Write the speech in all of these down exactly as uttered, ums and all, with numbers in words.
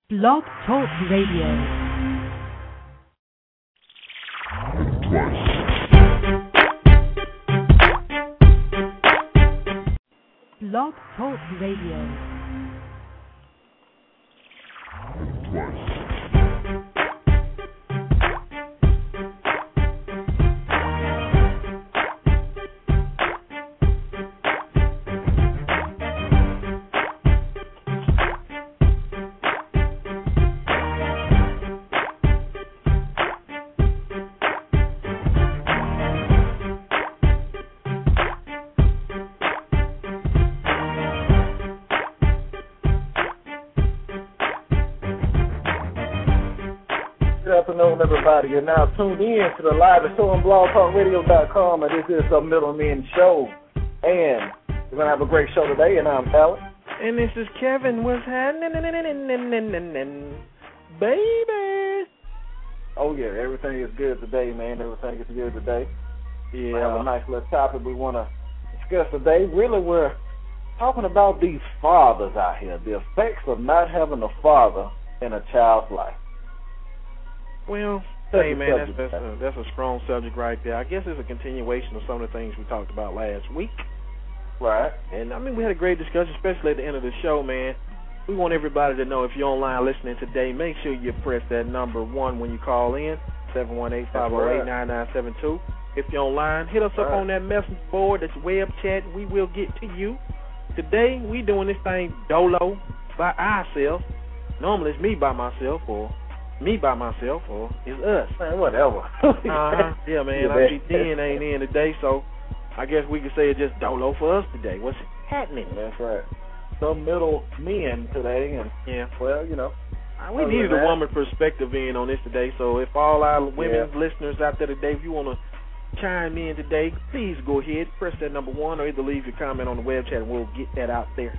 Blog Talk Radio. Blog Talk Radio. Everybody, you're now tuned in to the live show on blog talk radio dot com, and this is the Middlemen Show. And we're going to have a great show today, and I'm Alex. And this is Kevin. What's happening, baby? Oh, yeah, everything is good today, man. Everything is good today. Yeah. We have a nice little topic we want to discuss today. Really, we're talking about these fathers out here, the effects of not having a father in a child's life. Well, hey, man, that's that's a, that's a strong subject right there. I guess it's a continuation of some of the things we talked about last week. Right. And, I mean, we had a great discussion, especially at the end of the show, man. We want everybody to know if you're online listening today, make sure you press that number one when you call in, seven one eight, five oh eight, nine nine seven two. If you're online, hit us up right. on that message board, that's web chat. We will get to you. Today, we doing this thing dolo by ourselves. Normally, it's me by myself or me by myself, or it's us. Man, whatever. uh-huh. Yeah, man. Yeah, I G ten ain't in today, so I guess we could say it's just dolo for us today. What's happening? That's right. Some middle men today, and yeah, well, you know, uh, we needed a woman perspective in on this today. So if all our women yeah. listeners out there today, if you want to chime in today, please go ahead, press that number one, or either leave your comment on the web chat, and we'll get that out there.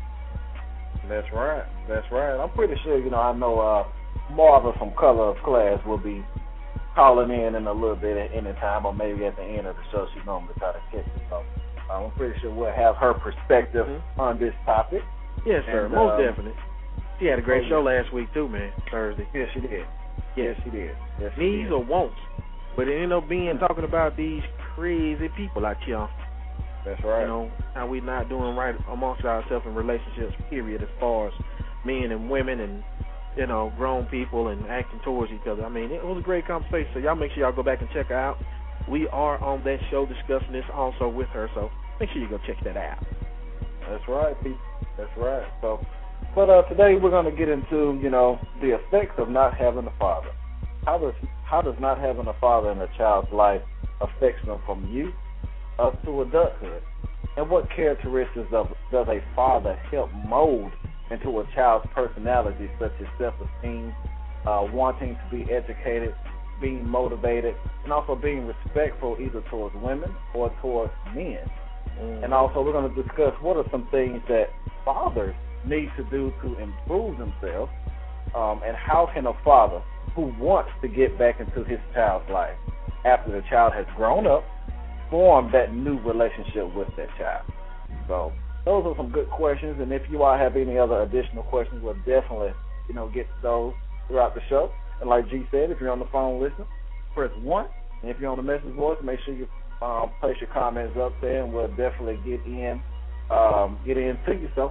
That's right. That's right. I'm pretty sure, you know, I know. uh Marva from Color of Class will be calling in in a little bit at any time, or maybe at the end of the show. She normally try to catch it. So I'm pretty sure we'll have her perspective mm-hmm. on this topic. Yes, sir. And, most um, definitely. She had a great oh, show last week too, man. Thursday. Yes, she did. Yes, she did. Yes, she Needs did. or wants, but it ended up being talking about these crazy people out here. That's right. You know how we not doing right amongst ourselves in relationships. Period. As far as men and women and you know, grown people and acting towards each other. I mean, it was a great conversation. So y'all make sure y'all go back and check her out. We are on that show discussing this also with her, so make sure you go check that out. That's right, Pete. That's right. So, but uh, today we're going to get into, you know, the effects of not having a father. How does how does not having a father in a child's life affect them from youth up to adulthood? And what characteristics of does a father help mold into a child's personality, such as self-esteem, uh, wanting to be educated, being motivated, and also being respectful either towards women or towards men. Mm. And also we're going to discuss what are some things that fathers need to do to improve themselves, um, and how can a father who wants to get back into his child's life after the child has grown up form that new relationship with that child. So those are some good questions, and if you all have any other additional questions, we'll definitely, you know, get to those throughout the show. And like G said, if you're on the phone listening, press one. And if you're on the message voice, make sure you um, place your comments up there, and we'll definitely get in, um, get into yourself.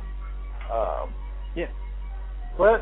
Um, yeah. But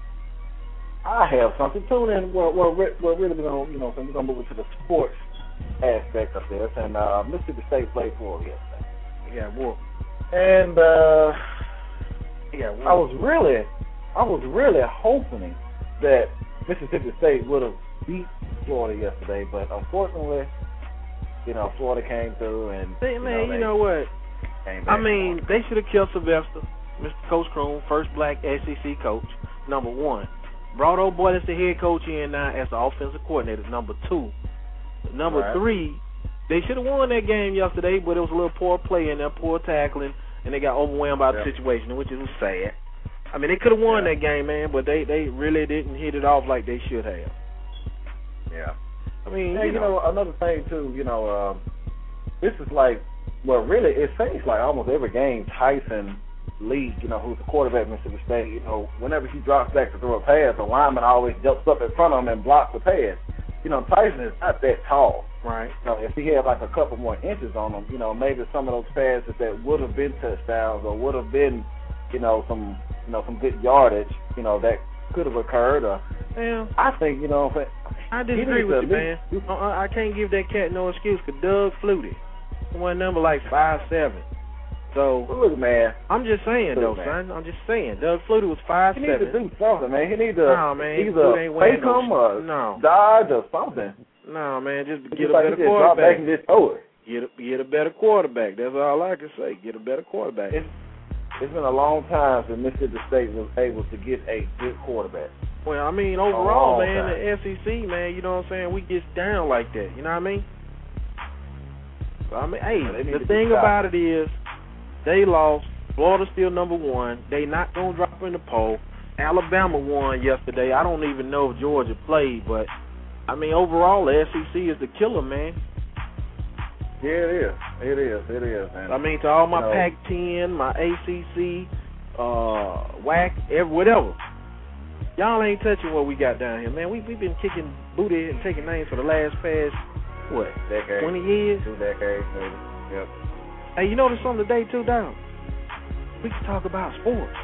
I have something. Tune in. We're, we're, we're really going to, you know, we're going to move into the sports aspect of this. And uh, Mississippi State played for yesterday. Yeah, well. And uh, yeah, I was really, I was really hoping that Mississippi State would have beat Florida yesterday, but unfortunately, you know, Florida came through and. Hey, you man, know, you know what? I mean, on. they should have killed Sylvester, Mister Coach Kroon, first black S E C coach. Number one, brought old boy as the head coach in now as the offensive coordinator. Number two, number right. three. They should have won that game yesterday, but it was a little poor play in there, poor tackling, and they got overwhelmed by yeah. the situation, which is sad. I mean, they could have won yeah. that game, man, but they, they really didn't hit it off like they should have. Yeah. I mean, hey, you, you know, know, another thing, too, you know, um, this is like, well, really, it seems like almost every game Tyson Lee, you know, who's the quarterback at Mississippi State, you know, whenever he drops back to throw a pass, the lineman always jumps up in front of him and blocks the pass. You know, Tyson is not that tall. Right. You know, if he had like a couple more inches on him, you know, maybe some of those passes that would have been touchdowns or would have been, you know, some, you know, some good yardage, you know, that could have occurred. Or, yeah. I think, you know, I disagree with you, man. I, I can't give that cat no excuse because Doug Flutie, one number like five seven. So look, man. I'm just saying, look, though, man. son. I'm just saying. Doug Flutie was five seven. He needs to do something, man. He needs to no, man. either fake him or no. dodge or something. No, man. Just it's get just a like better he quarterback. Drop back and just throw it. Get a, get a better quarterback. That's all I can say. Get a better quarterback. It's, it's been a long time since Mississippi State was able to get a good quarterback. Well, I mean, overall, man, time. the S E C, man, you know what I'm saying, we get down like that. You know what I mean? So, I mean, hey, yeah, the thing about it is, they lost. Florida's still number one. They not going to drop in the poll. Alabama won yesterday. I don't even know if Georgia played, but, I mean, overall, the S E C is the killer, man. Yeah, it is. It is. It is, man. I mean, to all my you know, Pac ten, my A C C, uh, W A C, every, whatever, y'all ain't touching what we got down here, man. We, we've been kicking booty and taking names for the last past, what, decade, twenty years? Two decades, maybe. Yep. Hey, you notice something today, too, Down? We can talk about sports.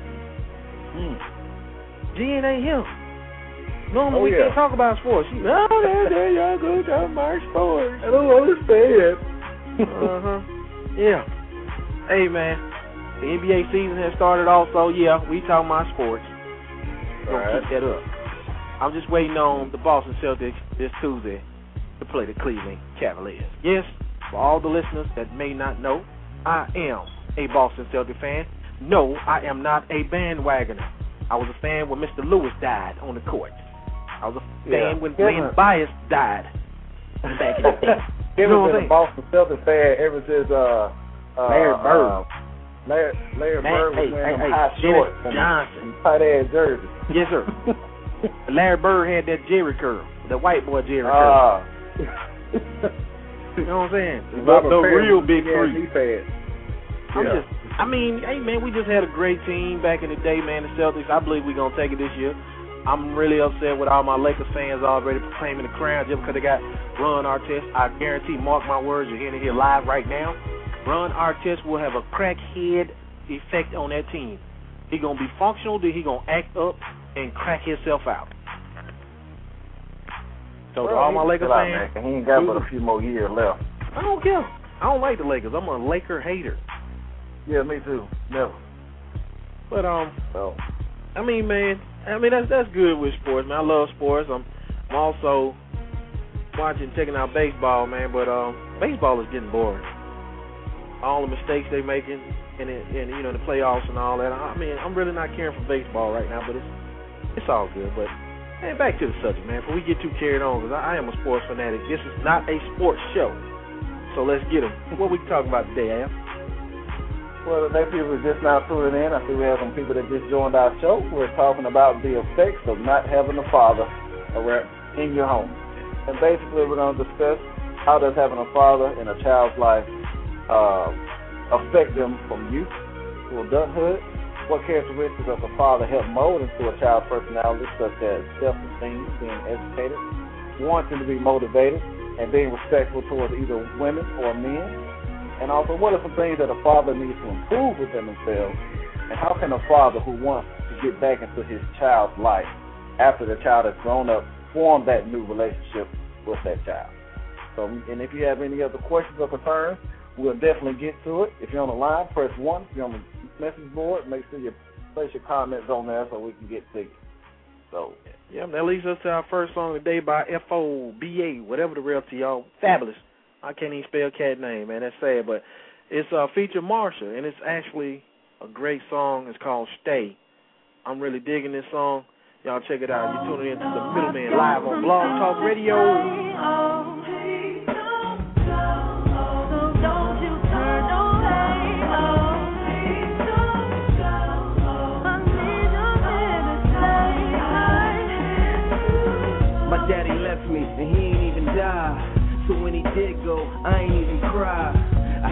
Mm. Jen ain't here. Normally oh, we yeah. can't talk about sports. She, no, there, there y'all go talk about sports. I don't understand. uh-huh. Yeah. Hey, man, the N B A season has started also. Yeah, we talking about sports. We're going right. to keep that up. I'm just waiting on the Boston Celtics this Tuesday to play the Cleveland Cavaliers. Yes, for all the listeners that may not know, I am a Boston Celtics fan. No, I am not a bandwagoner. I was a fan when Mister Lewis died on the court. I was a fan yeah. when Kevin, Glenn Bias died back in the day. Kevin's you know been a Boston Celtics fan ever since uh, uh, Larry Bird. Uh, Larry, Larry Man, Bird was hey, wearing hey, high hey, shorts Dennis and, Johnson. and tight ass jerseys. Yes, sir. Larry Bird had that Jerry curl, the white boy Jerry curl. Uh, you know what I'm saying? The, the real big three. I'm yeah. just, I mean, hey man, we just had a great team back in the day, man. The Celtics. I believe we're gonna take it this year. I'm really upset with all my Lakers fans already proclaiming the crown just because they got Ron Artest. I guarantee, mark my words, you're hearing it here live right now. Ron Artest will have a crackhead effect on that team. He gonna be functional, then he gonna act up and crack himself out. So well, to all my Lakers out, fans, man, he ain't got but a few more years left. I don't care. I don't like the Lakers. I'm a Laker hater. Yeah, me too. Never. But um, so. I mean, man, I mean that's that's good with sports, man. I love sports. I'm, I'm also watching, checking out baseball, man. But um, baseball is getting boring. All the mistakes they making, and and you know the playoffs and all that. I mean, I'm really not caring for baseball right now, but it's it's all good. But hey, back to the subject, man. Before we get too carried on, because I, I am a sports fanatic. This is not a sports show, so let's get them. What we talking about today, Al? Well, the next people are just now tuning in. I see we have some people that just joined our show. We're talking about the effects of not having a father around in your home. And basically we're going to discuss how does having a father in a child's life uh, affect them from youth to adulthood. What characteristics of a father help mold into a child's personality, such as self-esteem, being educated, wanting to be motivated, and being respectful towards either women or men. And also, what are some things that a father needs to improve within themselves? And how can a father who wants to get back into his child's life after the child has grown up form that new relationship with that child? So, and if you have any other questions or concerns, we'll definitely get to it. If you're on the line, press one. If you're on the message board, make sure you place your comments on there so we can get to you. So, yeah, that leads us to our first song today by F O B A, whatever the real to y'all. Fabulous. I can't even spell cat name, man. That's sad, but it's uh, feature Marsha, and it's actually a great song. It's called Stay. I'm really digging this song. Y'all check it out. You're tuning in to the Middleman live on Blog Talk Radio. My daddy left me, and he ain't even die. So when he did go, I ain't even cry. I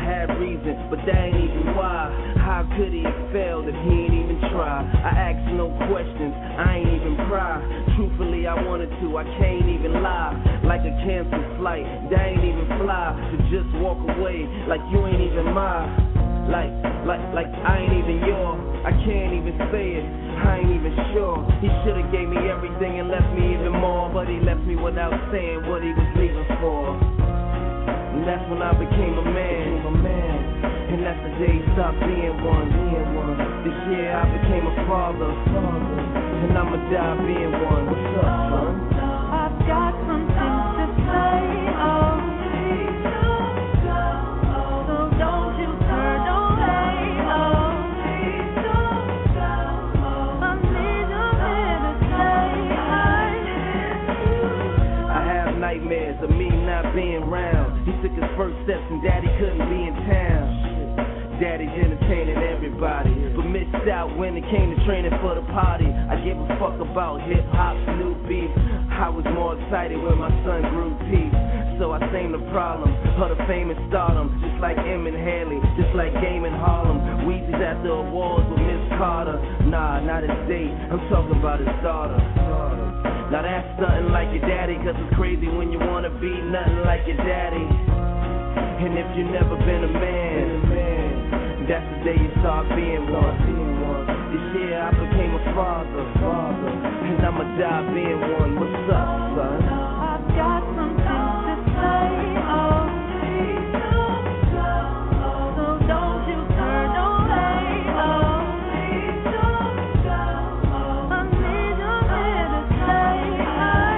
had reason, but that ain't even why. How could he have failed if he ain't even try? I asked no questions, I ain't even pry. Truthfully, I wanted to, I can't even lie. Like a canceled flight, that ain't even fly. To just walk away like you ain't even mine. Like, like, like I ain't even yours. I can't even say it, I ain't even sure. He should've gave me everything and left me even more, but he left me without saying what he was leaving for. And that's when I became a man, a man. And that's the day he stopped being one, being one. This year I became a father, father. And I'ma die being one. What's up, son? I've got some things to say, oh, please don't go. So don't you turn away, oh, please don't go. I need you here to say I miss you. I have nightmares of me not being around. He took his first steps and daddy couldn't be in town. Daddy's entertaining everybody, but missed out when it came to training for the party. I give a fuck about hip-hop, new beef. I was more excited when my son grew teeth. So I same the problem, of the fame and stardom. Just like Em and Haley, just like Game in Harlem. Weezy's at the awards with Miss Carter. Nah, not his date, I'm talking about his daughter. Now that's nothing like your daddy, cause it's crazy when you wanna be nothing like your daddy. And if you never been a man, that's the day you start being one. This year I became a father, and I'ma die being one. What's up, son? I've got some things to say, oh, please don't go. So don't you turn away, oh, please don't go. I need you here to say I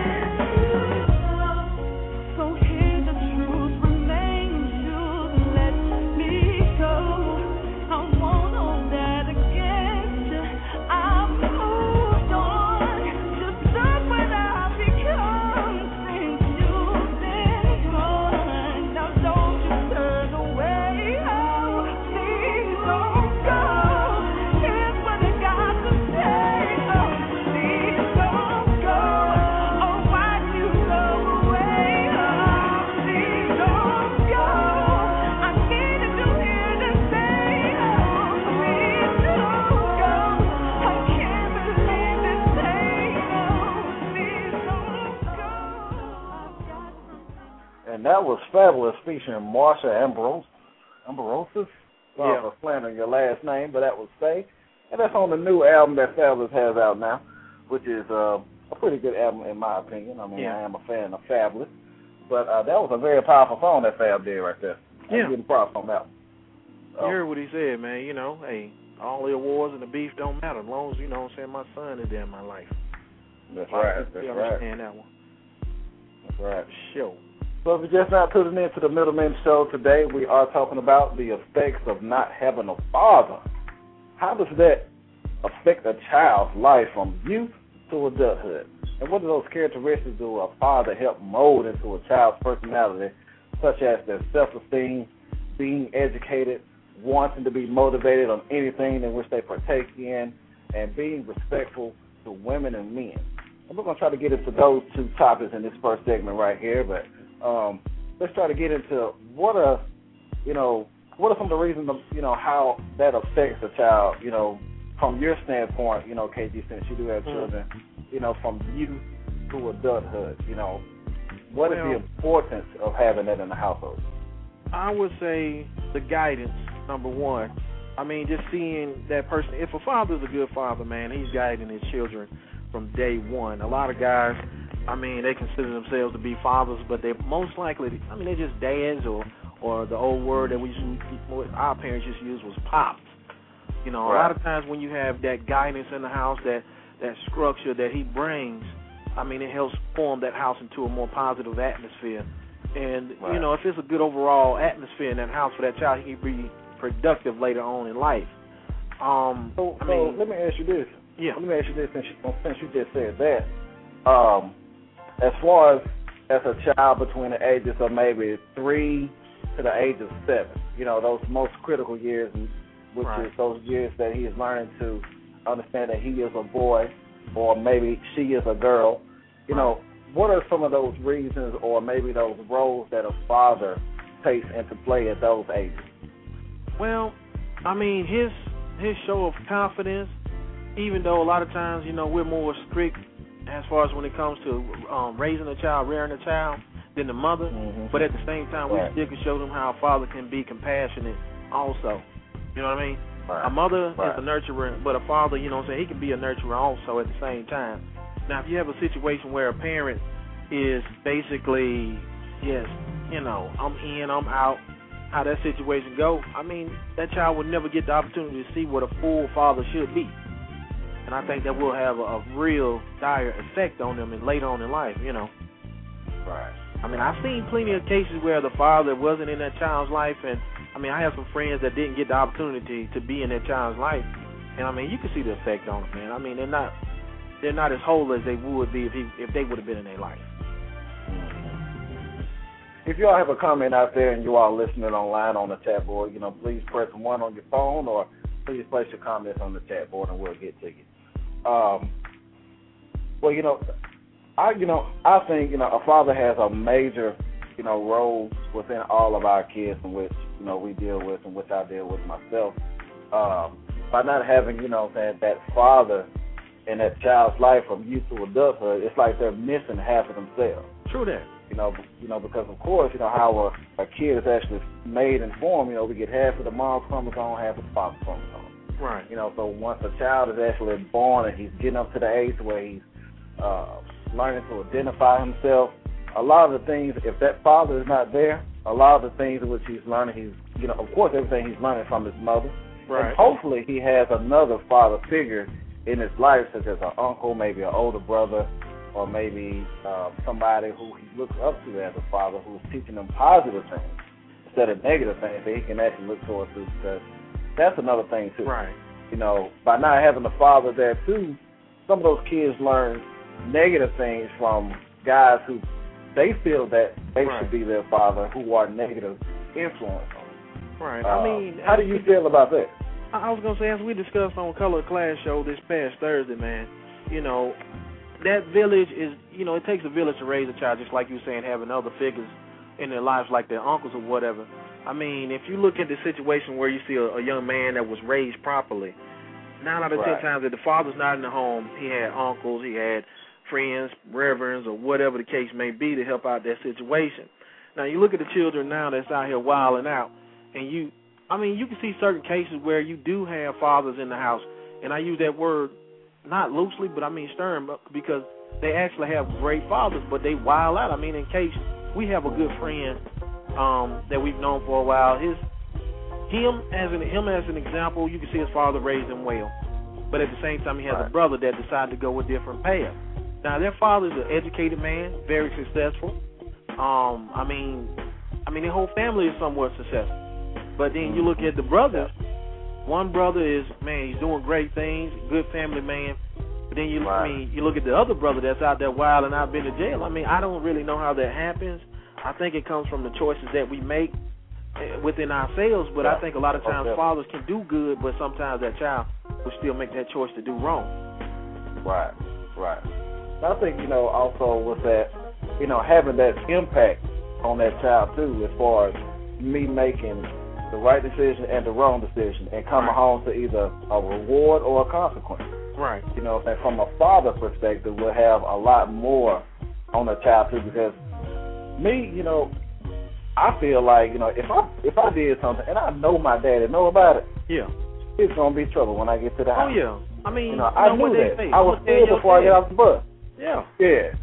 miss you. So hear the truth remains, you let me go. I won't hold that against you. I've moved on. Just look what I've become since you've been gone. Now don't you turn away, oh, please don't go. Here's what I got to say, oh, please don't go. Oh, why'd you go away, oh, please don't go. I needed you here to say, oh, please don't go. I can't believe this pain, oh, please don't go. I've got something. And that was Fabulous featuring Marsha Ambrose. Ambrosis? Sorry Yeah. for slandering your last name, but that was Faye. And that's on the new album that Fabulous has out now, which is uh, a pretty good album in my opinion. I mean, Yeah. I am a fan of Fabulous. But uh, that was a very powerful song that Fab did right there. Yeah. I'm getting props on that one. You So, heard what he said, man. You know, hey, all the awards and the beef don't matter as long as, you know what I'm saying, my son is there in my life. that's A lot of right. people That's right. understand that one. That's right. Show. So if you're just not tuning in to the Middleman Show today, we are talking about the effects of not having a father. How does that affect a child's life from youth to adulthood? And what do those characteristics do a father help mold into a child's personality, such as their self-esteem, being educated, wanting to be motivated on anything in which they partake in, and being respectful to women and men? And we're going to try to get into those two topics in this first segment right here, but um, let's try to get into what are, you know, what are some of the reasons, of, you know, how that affects a child, you know, from your standpoint, you know, K G, since you do have children, you know, from youth to adulthood, you know, what Well, is the importance of having that in the household? I would say the guidance, number one. I mean, just seeing that person. If a father's a good father, man, he's guiding his children from day one. A lot of guys, I mean, they consider themselves to be fathers, but they most likely, I mean, they're just dads, or or the old word that we used to, what our parents used to use was pops. You know, Right. a lot of times when you have that guidance in the house, that that structure that he brings, I mean, it helps form that house into a more positive atmosphere. And, Right. you know, if it's a good overall atmosphere in that house for that child, he can be productive later on in life. Um, So, I so mean, let me ask you this. yeah. Let me ask you this, since you, since you just said that. Um, as far as as a child between the ages of maybe three to the age of seven, you know, those most critical years, which Right. is those years that he is learning to understand that he is a boy, or maybe she is a girl. You know, what are some of those reasons, or maybe those roles that a father takes into play at those ages? Well, I mean, his his show of confidence, even though a lot of times, you know, we're more strict as far as when it comes to um, raising a child, rearing a child, than the mother, mm-hmm. but at the same time, right. we still can show them how a father can be compassionate also. You know what I mean? Right. A mother right. is a nurturer, but a father, you know what I'm saying, he can be a nurturer also at the same time. Now, if you have a situation where a parent is basically, yes, you know, I'm in, I'm out, how that situation go, I mean, that child would never get the opportunity to see what a full father should be. And I think that will have a, a real dire effect on them and later on in life, you know. Right. I mean, I've seen plenty of cases where the father wasn't in that child's life, and, I mean, I have some friends that didn't get the opportunity to be in that child's life, and, I mean, you can see the effect on them, man. I mean, they're not they're not as whole as they would be if he, if they would have been in their life. If you all have a comment out there and you all listening online on the chat board, you know, please press one on your phone or please place your comments on the chat board and we'll get to you. Um, well, you know, I you know I think you know a father has a major you know role within all of our kids, in which you know we deal with and which I deal with myself. Um, by not having you know that that father in that child's life from youth to adulthood, it's like they're missing half of themselves. True that. You know, you know, because of course, you know how a, a kid is actually made and formed. You know, we get half of the mom's chromosome, half of the father's chromosome. Right. You know, so once a child is actually born and he's getting up to the age where he's uh, learning to identify himself, a lot of the things, if that father is not there, a lot of the things in which he's learning, he's, you know, of course, everything he's learning from his mother. Right. And hopefully he has another father figure in his life, such as an uncle, maybe an older brother, or maybe uh, somebody who he looks up to as a father who's teaching him positive things instead of negative things that he can actually look towards to. Because that's another thing, too. Right. You know, by not having a father there, too, some of those kids learn negative things from guys who they feel that they right. should be their father, who are negative influence on them. Right. Uh, I mean, how do you feel about that? I was going to say, as we discussed on Color Class Show this past Thursday, man, you know, that village is, you know, it takes a village to raise a child, just like you were saying, having other figures in their lives like their uncles or whatever. I mean, if you look at the situation where you see a, a young man that was raised properly, nine out of right. ten times that the father's not in the home, he had uncles, he had friends, reverends, or whatever the case may be to help out that situation. Now, you look at the children now that's out here wilding out, and you, I mean, you can see certain cases where you do have fathers in the house, and I use that word not loosely, but I mean stern, because they actually have great fathers, but they wild out. I mean, in case we have a good friend um, that we've known for a while, his him as an him as an example, you can see his father raised him well, but at the same time, he has right. a brother that decided to go a different path. Now, their father's an educated man, very successful. Um, I mean, I mean, their whole family is somewhat successful. But then you look at the brothers. One brother is, man, he's doing great things, good family man. But then you, right. I mean, you look at the other brother that's out there wild and out been to jail. I mean, I don't really know how that happens. I think it comes from the choices that we make within ourselves. But yeah. I think a lot of times okay. fathers can do good, but sometimes that child will still make that choice to do wrong. Right, right. I think, you know, also with that, you know, having that impact on that child, too, as far as me making the right decision and the wrong decision and coming right. home to either a reward or a consequence. Right. You know, and from a father perspective, we'll have a lot more on the child, too, because me, you know, I feel like, you know, if I if I did something and I know my daddy know about it, yeah, it's going to be trouble when I get to the house. Oh, yeah. I mean, you know, you I know knew what that. they say. I was scared before I get off the bus. Yeah. Yeah.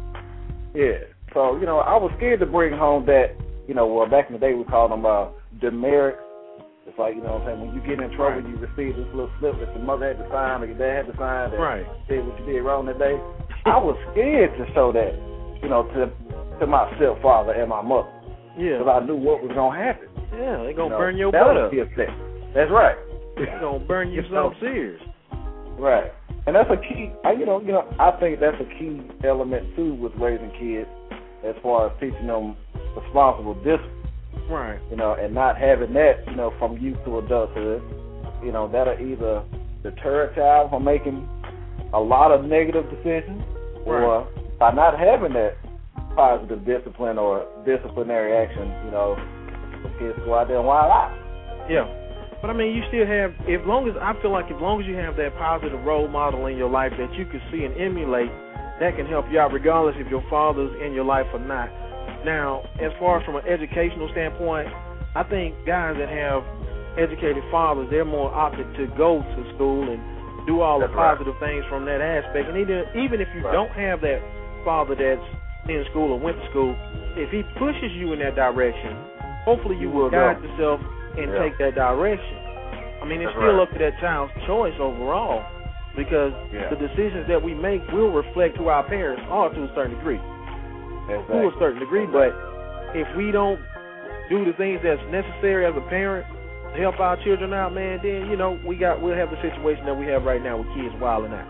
Yeah. So, you know, I was scared to bring home that, you know, well, back in the day we called them uh, demerit. It's like, you know what I'm saying, when you get in trouble, right. you receive this little slip that your mother had to sign or your dad had to sign that right. said what you did wrong that day. I was scared to show that, you know, to to my stepfather and my mother. Yeah. Because I knew what was going to happen. Yeah, they're going to you know, burn your that butt was up. The effect. That's right. They're going to burn you you know, something serious. Right. And that's a key, I, you know, you know, I think that's a key element, too, with raising kids as far as teaching them responsible discipline. Right. You know, and not having that, you know, from youth to adulthood, you know, that'll either deter a child from making a lot of negative decisions, right. or by not having that positive discipline or disciplinary action, you know, some kids go out there and wild out. Yeah. But, I mean, you still have, as long as, I feel like as long as you have that positive role model in your life that you can see and emulate, that can help you out regardless if your father's in your life or not. Now, as far as from an educational standpoint, I think guys that have educated fathers, they're more opted to go to school and do all that's the positive right. things from that aspect. And even, even if you right. don't have that father that's in school or went to school, if he pushes you in that direction, hopefully you, you will guide go. yourself and yeah. take that direction. I mean, it's That's still right. up to that child's choice overall, because yeah. the decisions that we make will reflect who our parents are to a certain degree. Exactly. To a certain degree, but if we don't do the things that's necessary as a parent to help our children out, man, then, you know, we got, we'll have the situation that we have right now with kids wilding out.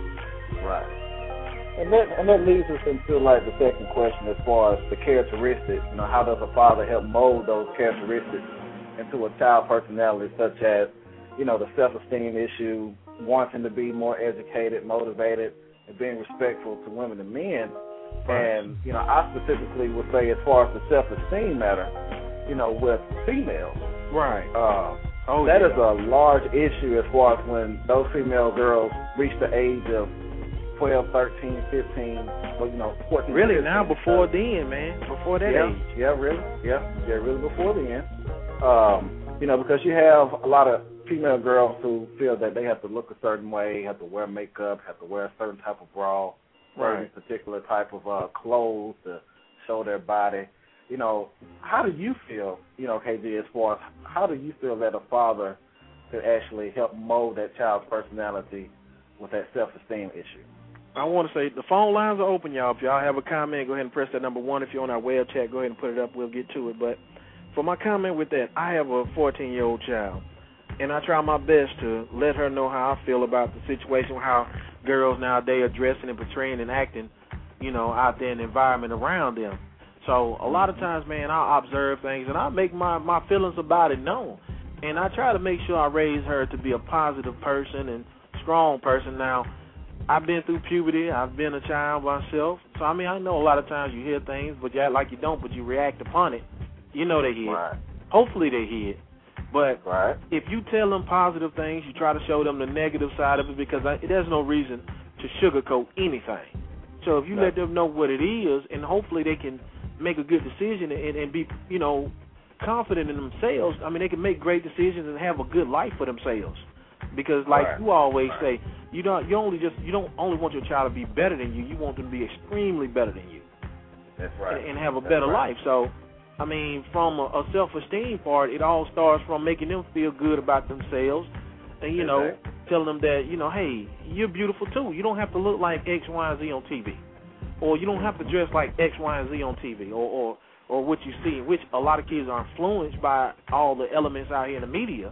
Right. And that, and that leads us into, like, the second question as far as the characteristics. You know, how does a father help mold those characteristics into a child personality, such as, you know, the self-esteem issue, wanting to be more educated, motivated, and being respectful to women and men. Right. And, you know, I specifically would say as far as the self-esteem matter, you know, with females. Right. Uh, oh, that yeah. is a large issue as far as when those female girls reach the age of twelve, thirteen, fifteen, well, you know, fourteen. Really, fifteen, now before so, then, man, before that yeah, age. Yeah, really, yeah, yeah, really before then. Um, you know, because you have a lot of female girls who feel that they have to look a certain way, have to wear makeup, have to wear a certain type of bra, certain right. particular type of uh, clothes to show their body. You know, how do you feel, you know, K G, as far as how do you feel that a father could actually help mold that child's personality with that self-esteem issue? I want to say the phone lines are open, y'all. If y'all have a comment, go ahead and press that number one. If you're on our web chat, go ahead and put it up. We'll get to it. But for my comment with that, I have a fourteen-year-old child, and I try my best to let her know how I feel about the situation, how girls nowadays are dressing and portraying and acting, you know, out there in the environment around them. So a lot of times, man, I observe things, and I make my, my feelings about it known. And I try to make sure I raise her to be a positive person and strong person. Now, I've been through puberty. I've been a child myself. So, I mean, I know a lot of times you hear things, but you act like you don't, but you react upon it. You know they hear right. it. Hopefully they hear it. But right. if you tell them positive things, you try to show them the negative side of it, because I, there's no reason to sugarcoat anything. So if you no. let them know what it is, and hopefully they can make a good decision and, and be, you know, confident in themselves, I mean, they can make great decisions and have a good life for themselves. Because, like right. you always right. say, you don't you only just you don't only want your child to be better than you. You want them to be extremely better than you. That's right. And, and have a That's better right. life. So, I mean, from a, a self-esteem part, it all starts from making them feel good about themselves, and you know, exactly. telling them that, you know, hey, you're beautiful too. You don't have to look like X, Y, and Z on T V, or you don't have to dress like X, Y, and Z on T V, or or or what you see, which a lot of kids are influenced by all the elements out here in the media.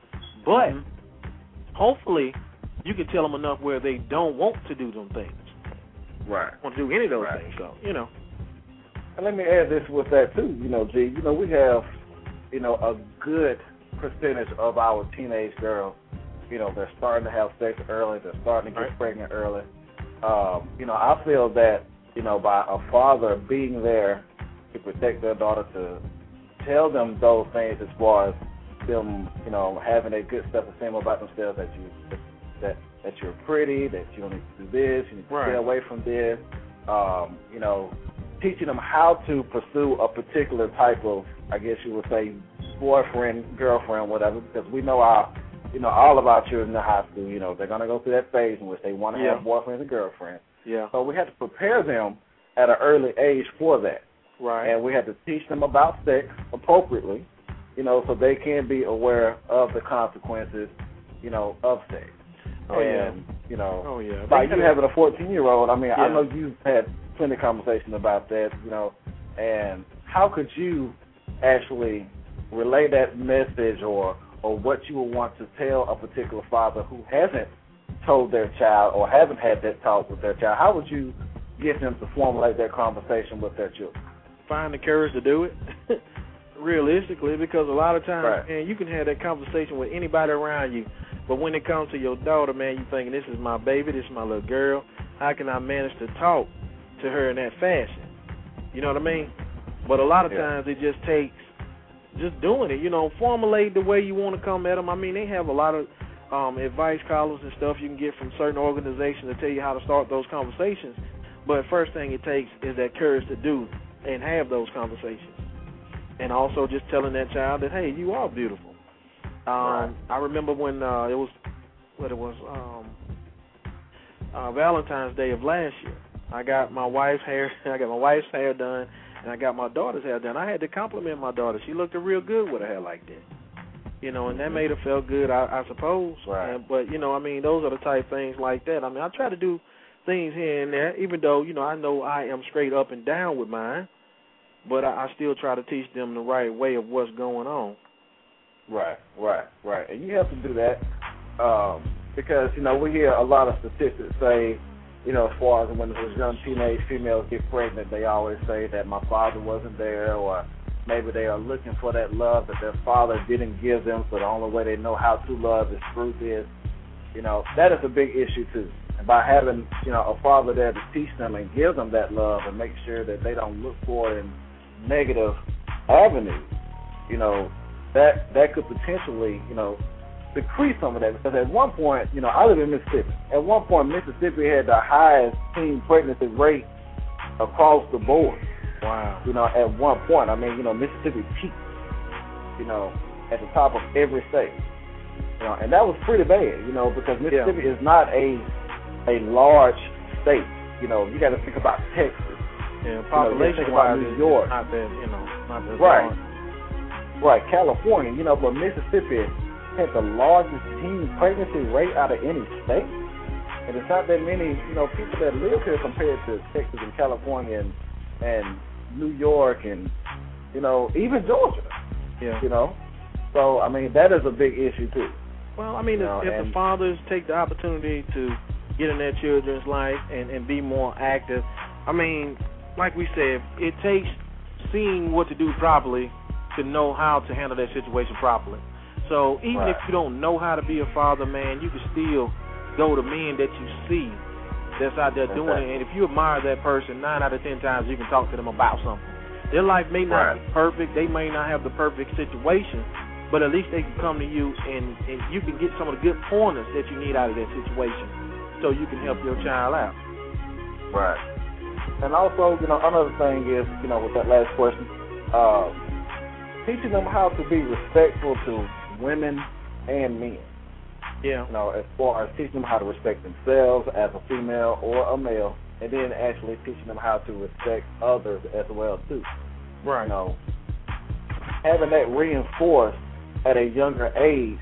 But mm-hmm. hopefully, you can tell them enough where they don't want to do them things. Right. Want to do any of those right. things, so, you know. And let me add this with that, too, you know, G. You know, we have, you know, a good percentage of our teenage girls, you know, they're starting to have sex early. They're starting to get right. pregnant early. Um, you know, I feel that, you know, by a father being there to protect their daughter, to tell them those things as far as them, you know, having a good self-esteem about themselves, that you that that you're pretty, that you don't need to do this, you need to right. stay away from this. Um, you know, teaching them how to pursue a particular type of, I guess you would say, boyfriend, girlfriend, whatever, because we know our, you know, all of our children in high school, you know, they're going to go through that phase in which they want to yeah. have boyfriends and girlfriends. Yeah. So we have to prepare them at an early age for that. Right. And we have to teach them about sex appropriately, you know, so they can be aware of the consequences, you know, of sex. Oh, and, yeah. you know, oh, yeah. like you having a fourteen-year-old, I mean, yeah. I know you've had plenty of conversation about that, you know, and how could you actually relay that message, or, or what you would want to tell a particular father who hasn't told their child or haven't had that talk with their child? How would you get them to formulate that conversation with their children? Find the courage to do it, realistically, because a lot of times, right. man, you can have that conversation with anybody around you, but when it comes to your daughter, man, you're thinking, this is my baby, this is my little girl. How can I manage to talk to her in that fashion? You know what I mean? But a lot of yeah. times it just takes just doing it. You know, formulate the way you want to come at them. I mean, they have a lot of um, advice columns and stuff you can get from certain organizations to tell you how to start those conversations. But first thing it takes is that courage to do and have those conversations. And also just telling that child that, hey, you are beautiful. Um, right. I remember when uh, it was, what it was, um, uh, Valentine's Day of last year. I got my wife's hair, I got my wife's hair done, and I got my daughter's hair done. I had to compliment my daughter. She looked real good with her hair like that. You know, and that made her feel good, I, I suppose. Right. And, but, you know, I mean, those are the type things like that. I mean, I try to do things here and there, even though, you know, I know I am straight up and down with mine, but I, I still try to teach them the right way of what's going on. Right, right, right. And you have to do that um, because, you know, we hear a lot of statistics say, you know, as far as when those young teenage females get pregnant, they always say that my father wasn't there, or maybe they are looking for that love that their father didn't give them, so the only way they know how to love is through this. You know, that is a big issue, too. And by having, you know, a father there to teach them and give them that love and make sure that they don't look for it in negative avenues, you know, that that could potentially, you know, decrease some of that. Because at one point, you know, I live in Mississippi. At one point, Mississippi had the highest teen pregnancy rate across the board. Wow. You know, at one point, I mean, you know, Mississippi peaked, you know, at the top of every state. You know, and that was pretty bad, you know, because Mississippi yeah. is not a a large state. You know, you got to think about Texas. Yeah, population you know, wise, New York. Not that, you know, not that right. large. Right, California, you know, but Mississippi had the largest teen pregnancy rate out of any state. And it's not that many, you know, people that live here compared to Texas and California and, and New York and, you know, even Georgia. Yeah. You know? So, I mean, that is a big issue, too. Well, I mean, you if, know, if the fathers take the opportunity to get in their children's life and, and be more active, I mean, like we said, it takes seeing what to do properly to know how to handle that situation properly. So even right. if you don't know how to be a father, man, you can still go to men that you see that's out there doing okay. it. And if you admire that person, nine out of ten times you can talk to them about something. Their life may not right. be perfect. They may not have the perfect situation, but at least they can come to you and, and you can get some of the good pointers that you need out of that situation so you can help your child out. Right. And also, you know, another thing is, you know, with that last question, uh, teaching them how to be respectful to women and men. Yeah. You know, as far as teaching them how to respect themselves as a female or a male, and then actually teaching them how to respect others as well, too. Right. You know, having that reinforced at a younger age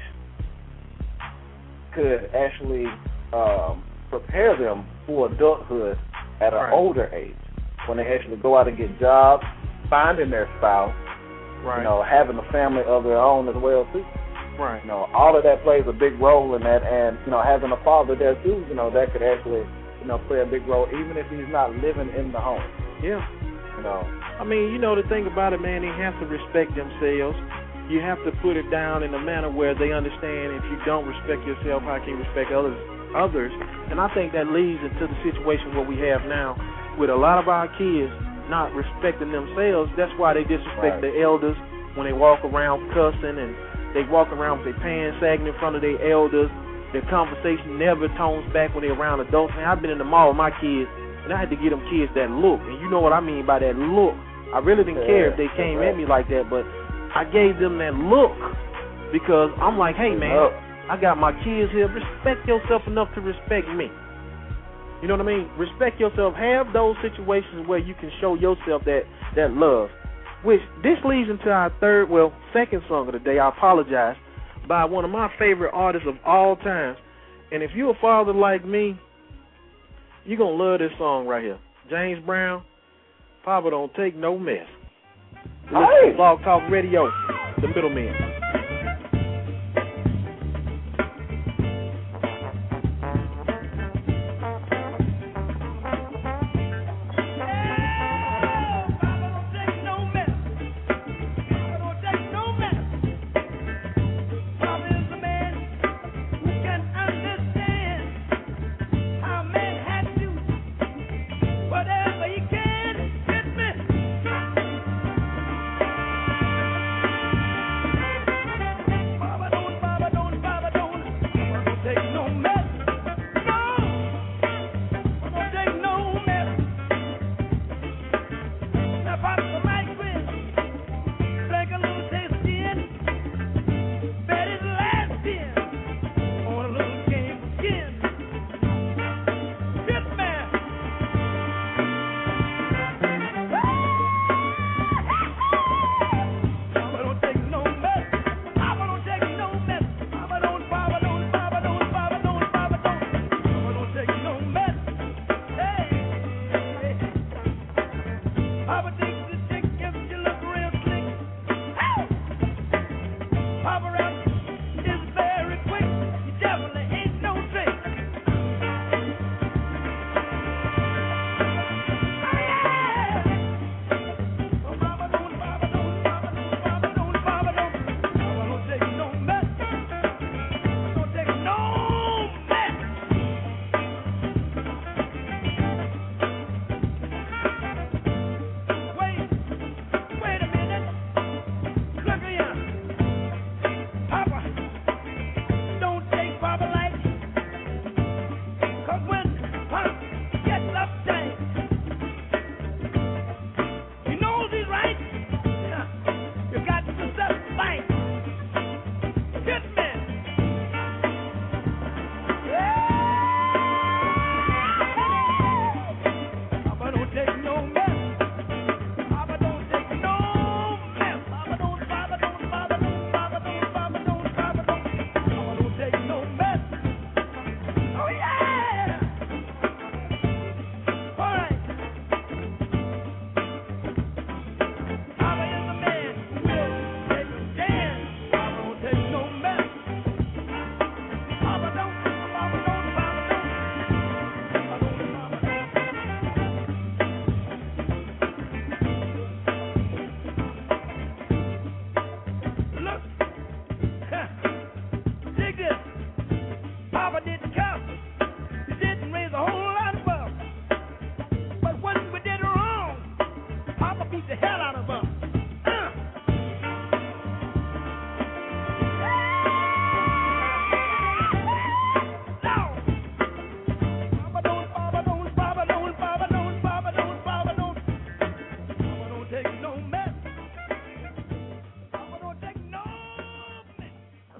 could actually um, prepare them for adulthood at an right. older age, when they actually go out and get jobs, finding their spouse, right. you know, having a family of their own as well, too. Right. You know, all of that plays a big role in that, and, you know, having a father there, too, you know, that could actually, you know, play a big role, even if he's not living in the home. Yeah. You know. I mean, you know, the thing about it, man, they have to respect themselves. You have to put it down in a manner where they understand if you don't respect yourself, how can you respect others? Others, and I think that leads into the situation what we have now with a lot of our kids not respecting themselves. That's why they disrespect right. the elders when they walk around cussing and they walk around with their pants sagging in front of their elders. Their conversation never tones back when they're around adults. Man, I've been in the mall with my kids, and I had to give them kids that look, and you know what I mean by that look. I really didn't yeah, care if they came right. at me like that, but I gave them that look because I'm like, hey, man, look. I got my kids here. Respect yourself enough to respect me. You know what I mean? Respect yourself. Have those situations where you can show yourself that, that love. Which, this leads into our third, well, second song of the day, I apologize, by one of my favorite artists of all time. And if you're a father like me, you're going to love this song right here. James Brown, Papa Don't Take No Mess. Listen Hey. to Blog Talk Radio, The Middlemen. Whatever you can, get me.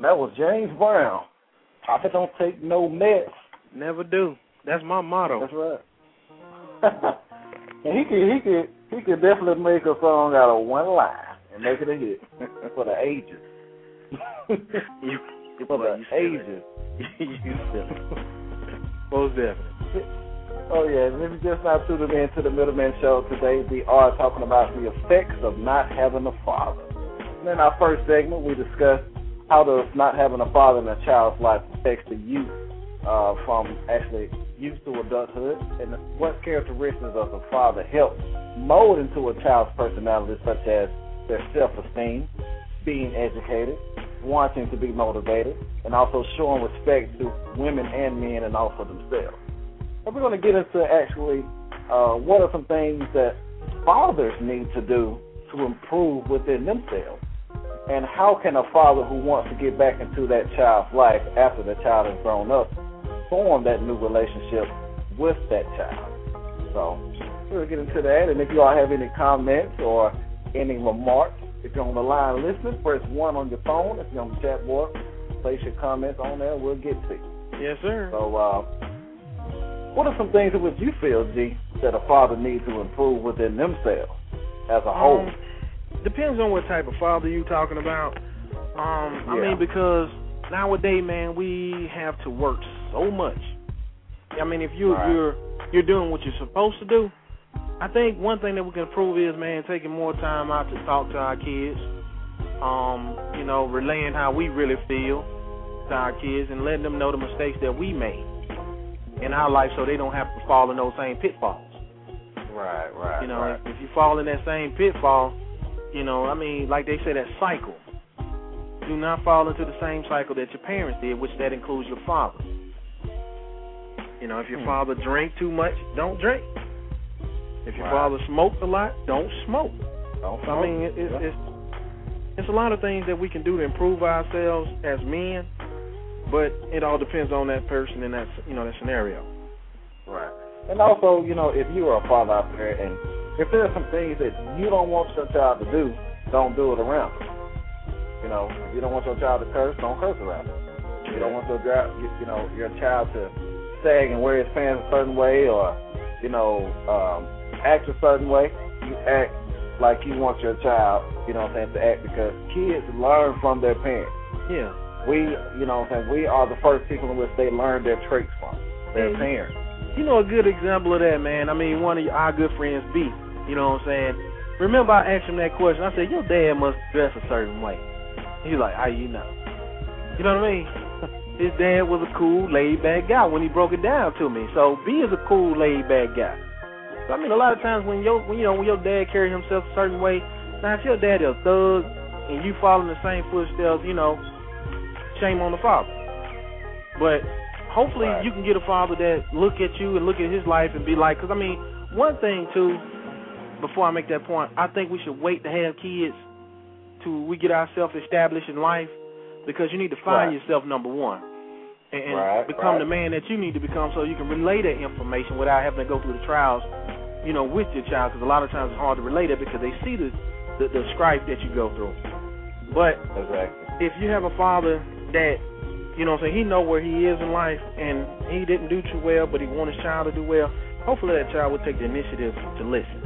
that was James Brown. Papa don't take no mess. Never do. That's my motto. That's right. And he could, he could, he could definitely make a song out of one line and make it a hit for the ages. you, you for the you ages. you silly. Most definitely. Oh yeah, and if you just not tuning in to the Middleman Show today, we are talking about the effects of not having a father. And in our first segment, we discussed how does not having a father in a child's life affects the youth uh, from actually youth to adulthood, and what characteristics of a father help mold into a child's personality, such as their self-esteem, being educated, wanting to be motivated, and also showing respect to women and men and also themselves. And we're going to get into actually uh, what are some things that fathers need to do to improve within themselves, and how can a father who wants to get back into that child's life after the child has grown up form that new relationship with that child. So we'll get into that, and if you all have any comments or any remarks, if you're on the line listening, press one on your phone. If you're on the chat board, place your comments on there, we'll get to you. Yes, sir. So uh, what are some things in which you feel, G, that a father needs to improve within themselves as a whole? Um, depends on what type of father you're talking about. Um, I Yeah. mean, because nowadays, man, we have to work so much. I mean, if you Right. you're you're doing what you're supposed to do, I think one thing that we can improve is, man, taking more time out to talk to our kids. Um, you know, relaying how we really feel to our kids and letting them know the mistakes that we made in our life, so they don't have to fall in those same pitfalls. Right, right. You know, right. if, if you fall in that same pitfall, you know, I mean, like they say, that cycle. Do not fall into the same cycle that your parents did, which that includes your father. You know, if your Hmm. father drank too much, don't drink. If your Right. father smoked a lot, don't smoke. Don't I mean, it, it's, yeah. it's it's a lot of things that we can do to improve ourselves as men, but it all depends on that person in that you know that scenario. Right. And also, you know, if you are a father out there, and if there are some things that you don't want your child to do, don't do it around them. You know, if you don't want your child to curse, don't curse around them. If you don't want your child, you know, your child to sag and wear his pants a certain way, or you know, um, act a certain way, you act like you want your child, you know what I'm saying, to act, because kids learn from their parents. Yeah. We, you know what I'm saying, we are the first people in which they learn their traits from, their Yeah. parents. You know, a good example of that, man, I mean, one of our good friends, B, you know what I'm saying? Remember I asked him that question. I said, your dad must dress a certain way. He's like, how you know? You know what I mean? His dad was a cool, laid-back guy when he broke it down to me. So B is a cool, laid-back guy. So, I mean, a lot of times when your, when, you know, when your dad carry himself a certain way, now if your dad is a thug and you follow in the same footsteps, you know, shame on the father. But hopefully Right. you can get a father that look at you and look at his life and be like, because, I mean, one thing, too, before I make that point, I think we should wait to have kids till we get ourselves established in life, because you need to find Right. yourself, number one, and, and Right, become right. the man that you need to become, so you can relay that information without having to go through the trials, you know, with your child, because a lot of times it's hard to relate it because they see the, the, the strife that you go through. But Exactly. if you have a father that, you know what I'm saying, he know where he is in life, and he didn't do too well, but he want his child to do well, hopefully that child will take the initiative to listen.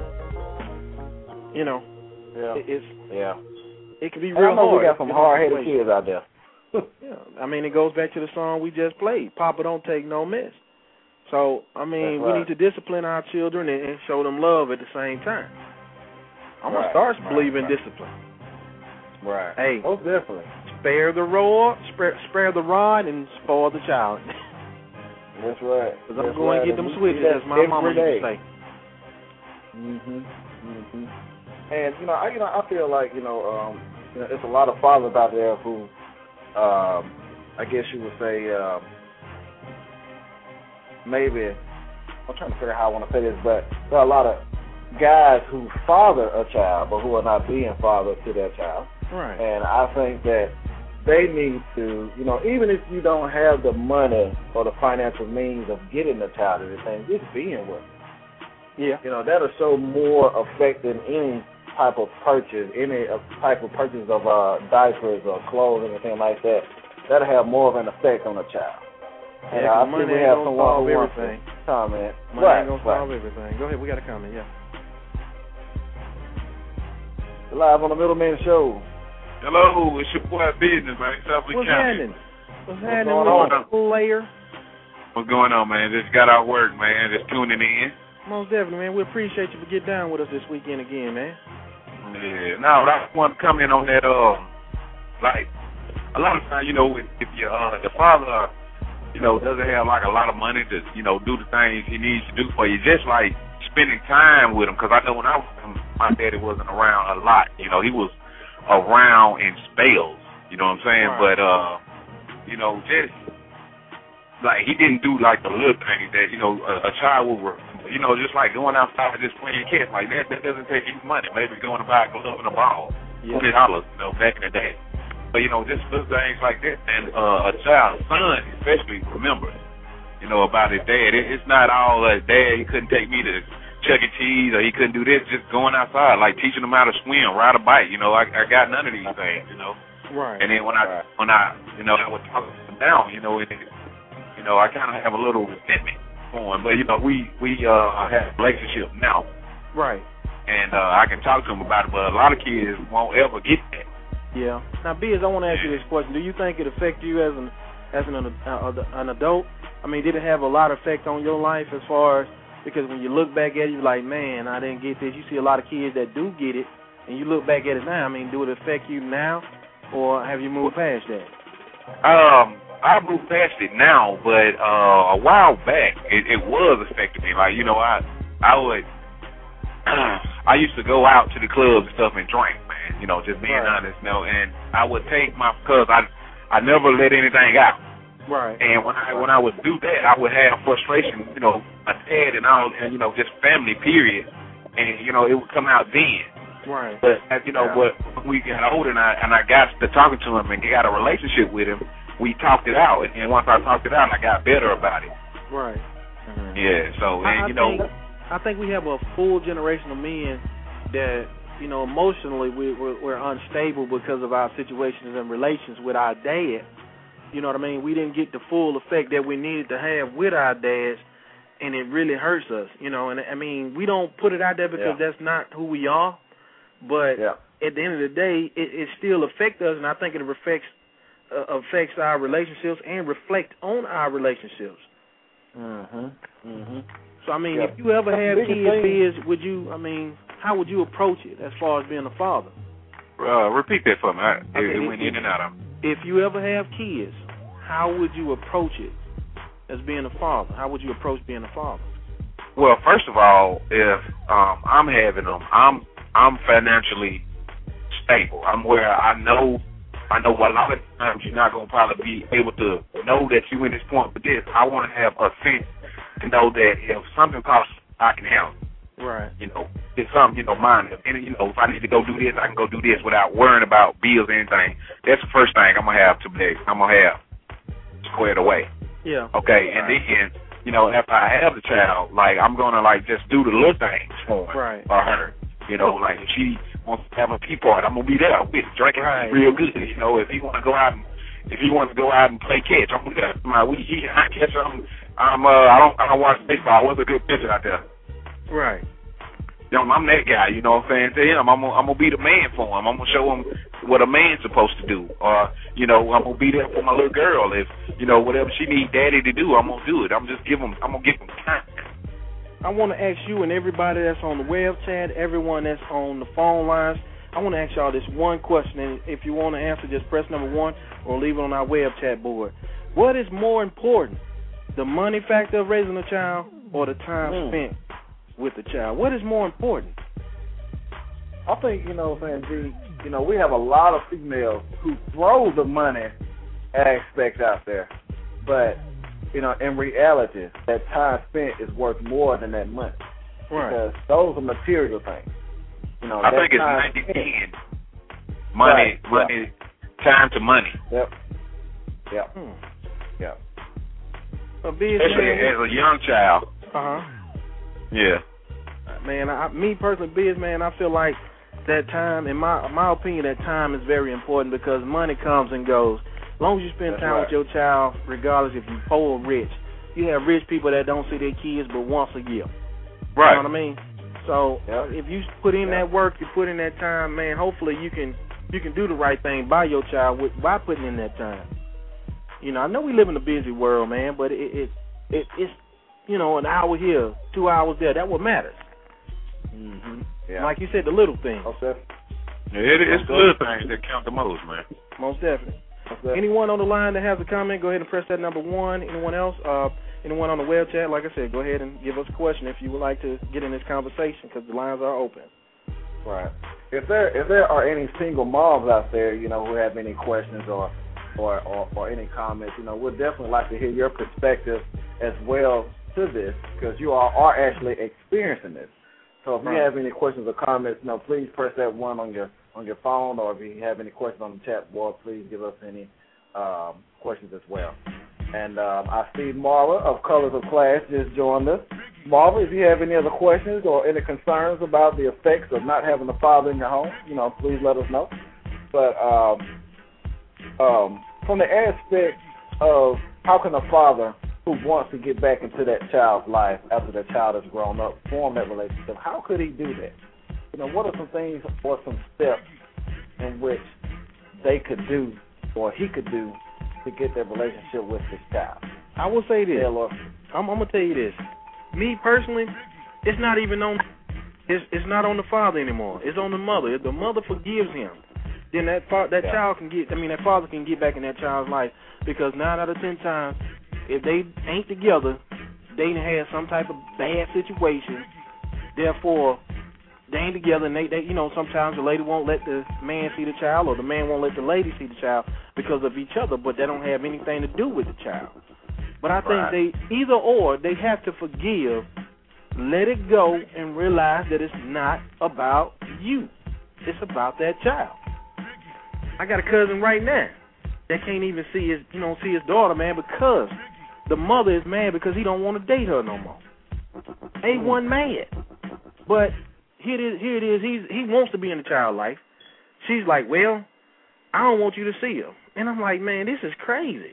You know, Yeah. it, it's Yeah. it can be And real I know hard. we got some in hard-headed situations. kids out there. Yeah, I mean, it goes back to the song we just played, Papa Don't Take No Mess. So, I mean, That's we right. need to discipline our children and, and show them love at the same time. I'm going Right, to start right, believing right. discipline. Right. Hey. Most definitely. Spare the rod, spare, spare the rod, and spoil the child. That's right. Because I'm That's going right. to get them And we switches, see that as my mama every used day. to say. Mhm. Mhm. And you know, I you know, I feel like you know, um, you know, there's a lot of fathers out there who, um, I guess you would say, um, maybe I'm trying to figure out how I want to say this, but there are a lot of guys who father a child, but who are not being fathers to their child. Right. And I think that they need to, you know, even if you don't have the money or the financial means of getting a child or anything, just being with them. Yeah. You know, that'll show more effect than any type of purchase, any uh, type of purchase of uh, diapers or clothes or anything like that. that'll have more of an effect on a child. And Yeah, I 'cause think money we ain't have gonna someone solve who wants to everything. comment. Money right, ain't gonna right. solve everything. Go ahead, we got a comment, yeah. Live on the Middleman Show. Hello, it's your boy Business, man. Southly What's County. happening? What's happening, going on? little player? What's going on, man? Just got out work, man. Just tuning in. Most definitely, man. We appreciate you for getting down with us this weekend again, man. Yeah. Now, I want to come in on that. Uh, like a lot of times, you know, if, if your uh, the father, you know, doesn't have like a lot of money to, you know, do the things he needs to do for you, just like spending time with him. Because I know when I was, my daddy wasn't around a lot. You know, he was around in spells. You know what I'm saying? Right. But uh, you know, just like he didn't do like the little things that, you know, a, a child will, you know, just like going outside and just playing catch like that. That doesn't take any money. Maybe going to buy a glove and a ball, Yeah. twenty dollars, you know, back in the day. But you know, just little things like that. And uh, a child, son especially, remembers, you know, about his dad. It, it's not all uh, dad. He couldn't take me to Chuck E. Cheese, or he couldn't do this. Just going outside, like teaching him how to swim, ride a bike. You know, I, I got none of these things. You know. Right. And then when I when I you know I would talk him down, you know, it, you know, I kind of have a little resentment for him. But you know, we we uh have a relationship now, Right. and uh, I can talk to him about it. But a lot of kids won't ever get that. Yeah. Now, Biz, I want to ask you this question: do you think it affected you as an as an uh, an adult? I mean, did it have a lot of effect on your life as far as, because when you look back at it, you're like, man, I didn't get this. You see a lot of kids that do get it, and you look back at it now. I mean, do it affect you now, or have you moved past that? Um, I moved past it now, but uh, a while back it, it was affecting me. Like, you know, I I would I used to go out to the clubs and stuff and drink, man. You know, just being Right. honest, you know. And I would take my because I I never let anything out. Right. And when I when I would do that, I would have frustration, you know, my dad and all, and you know, just family, period. And you know, it would come out then. Right. But as you know, Yeah. but when we got older and I and I got to talking to him and got a relationship with him, we talked it out. And once I talked it out, I got better about it. Right. Mm-hmm. Yeah. So I, and I you know, think, I think we have a full generation of men that, you know, emotionally we, we're, we're unstable because of our situations and relations with our dad. You know what I mean? We didn't get the full effect that we needed to have with our dads, and it really hurts us. You know, and I mean, we don't put it out there because Yeah. that's not who we are. But Yeah. at the end of the day, it, it still affects us, and I think it affects uh, affects our relationships and reflect on our relationships. Mhm. Mhm. So I mean, Yeah. if you ever That's have the biggest kids, thing. Biz, would you? I mean, how would you approach it as far as being a father? uh, repeat that for me. I, Okay, it, it if went you- in and out of me. If you ever have kids, how would you approach it as being a father? How would you approach being a father? Well, first of all, if um, I'm having them, I'm I'm financially stable. I'm where I know I know a lot of times you're not gonna probably be able to know that you in this point, but this I want to have a sense to know that if something pops, I can handle it. Right. You know, it's something, you know, mine. And, you know, if I need to go do this, I can go do this without worrying about bills or anything. That's the first thing I'm going to have to be, I'm going to have squared away. Yeah. Okay, and then, you know, after I have the child, like, I'm going to, like, just do the little things for him Right. or her. You know, like, if she wants to have a pee party, I'm going to be there with drinking Right. real good. You know, if he want to go out and, if he wants to go out and play catch, I'm going to my we he, I catch him. I'm, uh, I don't, I don't watch baseball. What's a good pitcher out there? Right. You know, I'm that guy, you know what I'm saying? To him, I'm gonna, I'm gonna be the man for him. I'm gonna show him what a man's supposed to do. Or, you know, I'm gonna be there for my little girl. If, you know, whatever she needs daddy to do, I'm gonna do it. I'm just give him, I'm gonna give him time. I want to ask you and everybody that's on the web chat, everyone that's on the phone lines, I want to ask y'all this one question, and if you want to answer, just press number one or leave it on our web chat board. What is more important, the money factor of raising a child or the time Mm. spent with the child? What is more important? I think, you know what I'm saying, G, you know, we have a lot of females who throw the money aspect out there. But, you know, in reality, that time spent is worth more than that money. Right. Because those are material things. You know, I that think it's time ninety spent- ten. Money, Right, money, time to money. Yep. Yep. Hmm. Yep. A big Especially man, as a young child. uh-huh. Yeah. Man, I, me personally, Biz, man, I feel like that time, in my my opinion, that time is very important because money comes and goes. As long as you spend That's time right. with your child, regardless if you're poor or rich. You have rich people that don't see their kids but once a year. Right. You know what I mean? So Yep. if you put in Yep. that work, you put in that time, man, hopefully you can you can do the right thing by your child with, by putting in that time. You know, I know we live in a busy world, man, but it it, it it's you know, an hour here, two hours there, that what matters. Mm-hmm. Yeah. Like you said, the little things. Okay. Yeah, it, it's the little things that count the most, man. Most definitely. Okay. Anyone on the line that has a comment, go ahead and press that number one. Anyone else? Uh, anyone on the web chat, like I said, go ahead and give us a question if you would like to get in this conversation because the lines are open. Right. If there if there are any single moms out there, you know, who have any questions or or, or, or any comments, you know, we'd definitely like to hear your perspective as well to this because you all are actually experiencing this. So if Right. you have any questions or comments, you know, please press that one on your on your phone, or if you have any questions on the chat board, please give us any um, questions as well. And um, I see Marla of Colors of Class just joined us. Marla, if you have any other questions or any concerns about the effects of not having a father in your home, you know, please let us know. But um, um, from the aspect of how can a father who wants to get back into that child's life after the child has grown up form that relationship, how could he do that? You know, what are some things or some steps in which they could do or he could do to get that relationship with his child? I will say this. Yeah, Lord. I'm, I'm gonna tell you this. Me personally, it's not even on. It's it's not on the father anymore. It's on the mother. If the mother forgives him, then that fa- that Yeah. child can get. I mean, that father can get back in that child's life because nine out of ten times, if they ain't together, they done had some type of bad situation. Therefore, they ain't together, and they, they, you know, sometimes the lady won't let the man see the child, or the man won't let the lady see the child because of each other, but they don't have anything to do with the child. But I think Right. they, either or, they have to forgive, let it go, and realize that it's not about you. It's about that child. I got a cousin right now that can't even see his, you know, see his daughter, man, because the mother is mad because he don't want to date her no more. A one mad, but here it is. Here it is. He's he wants to be in the child life. She's like, well, I don't want you to see her, and I'm like, man, this is crazy.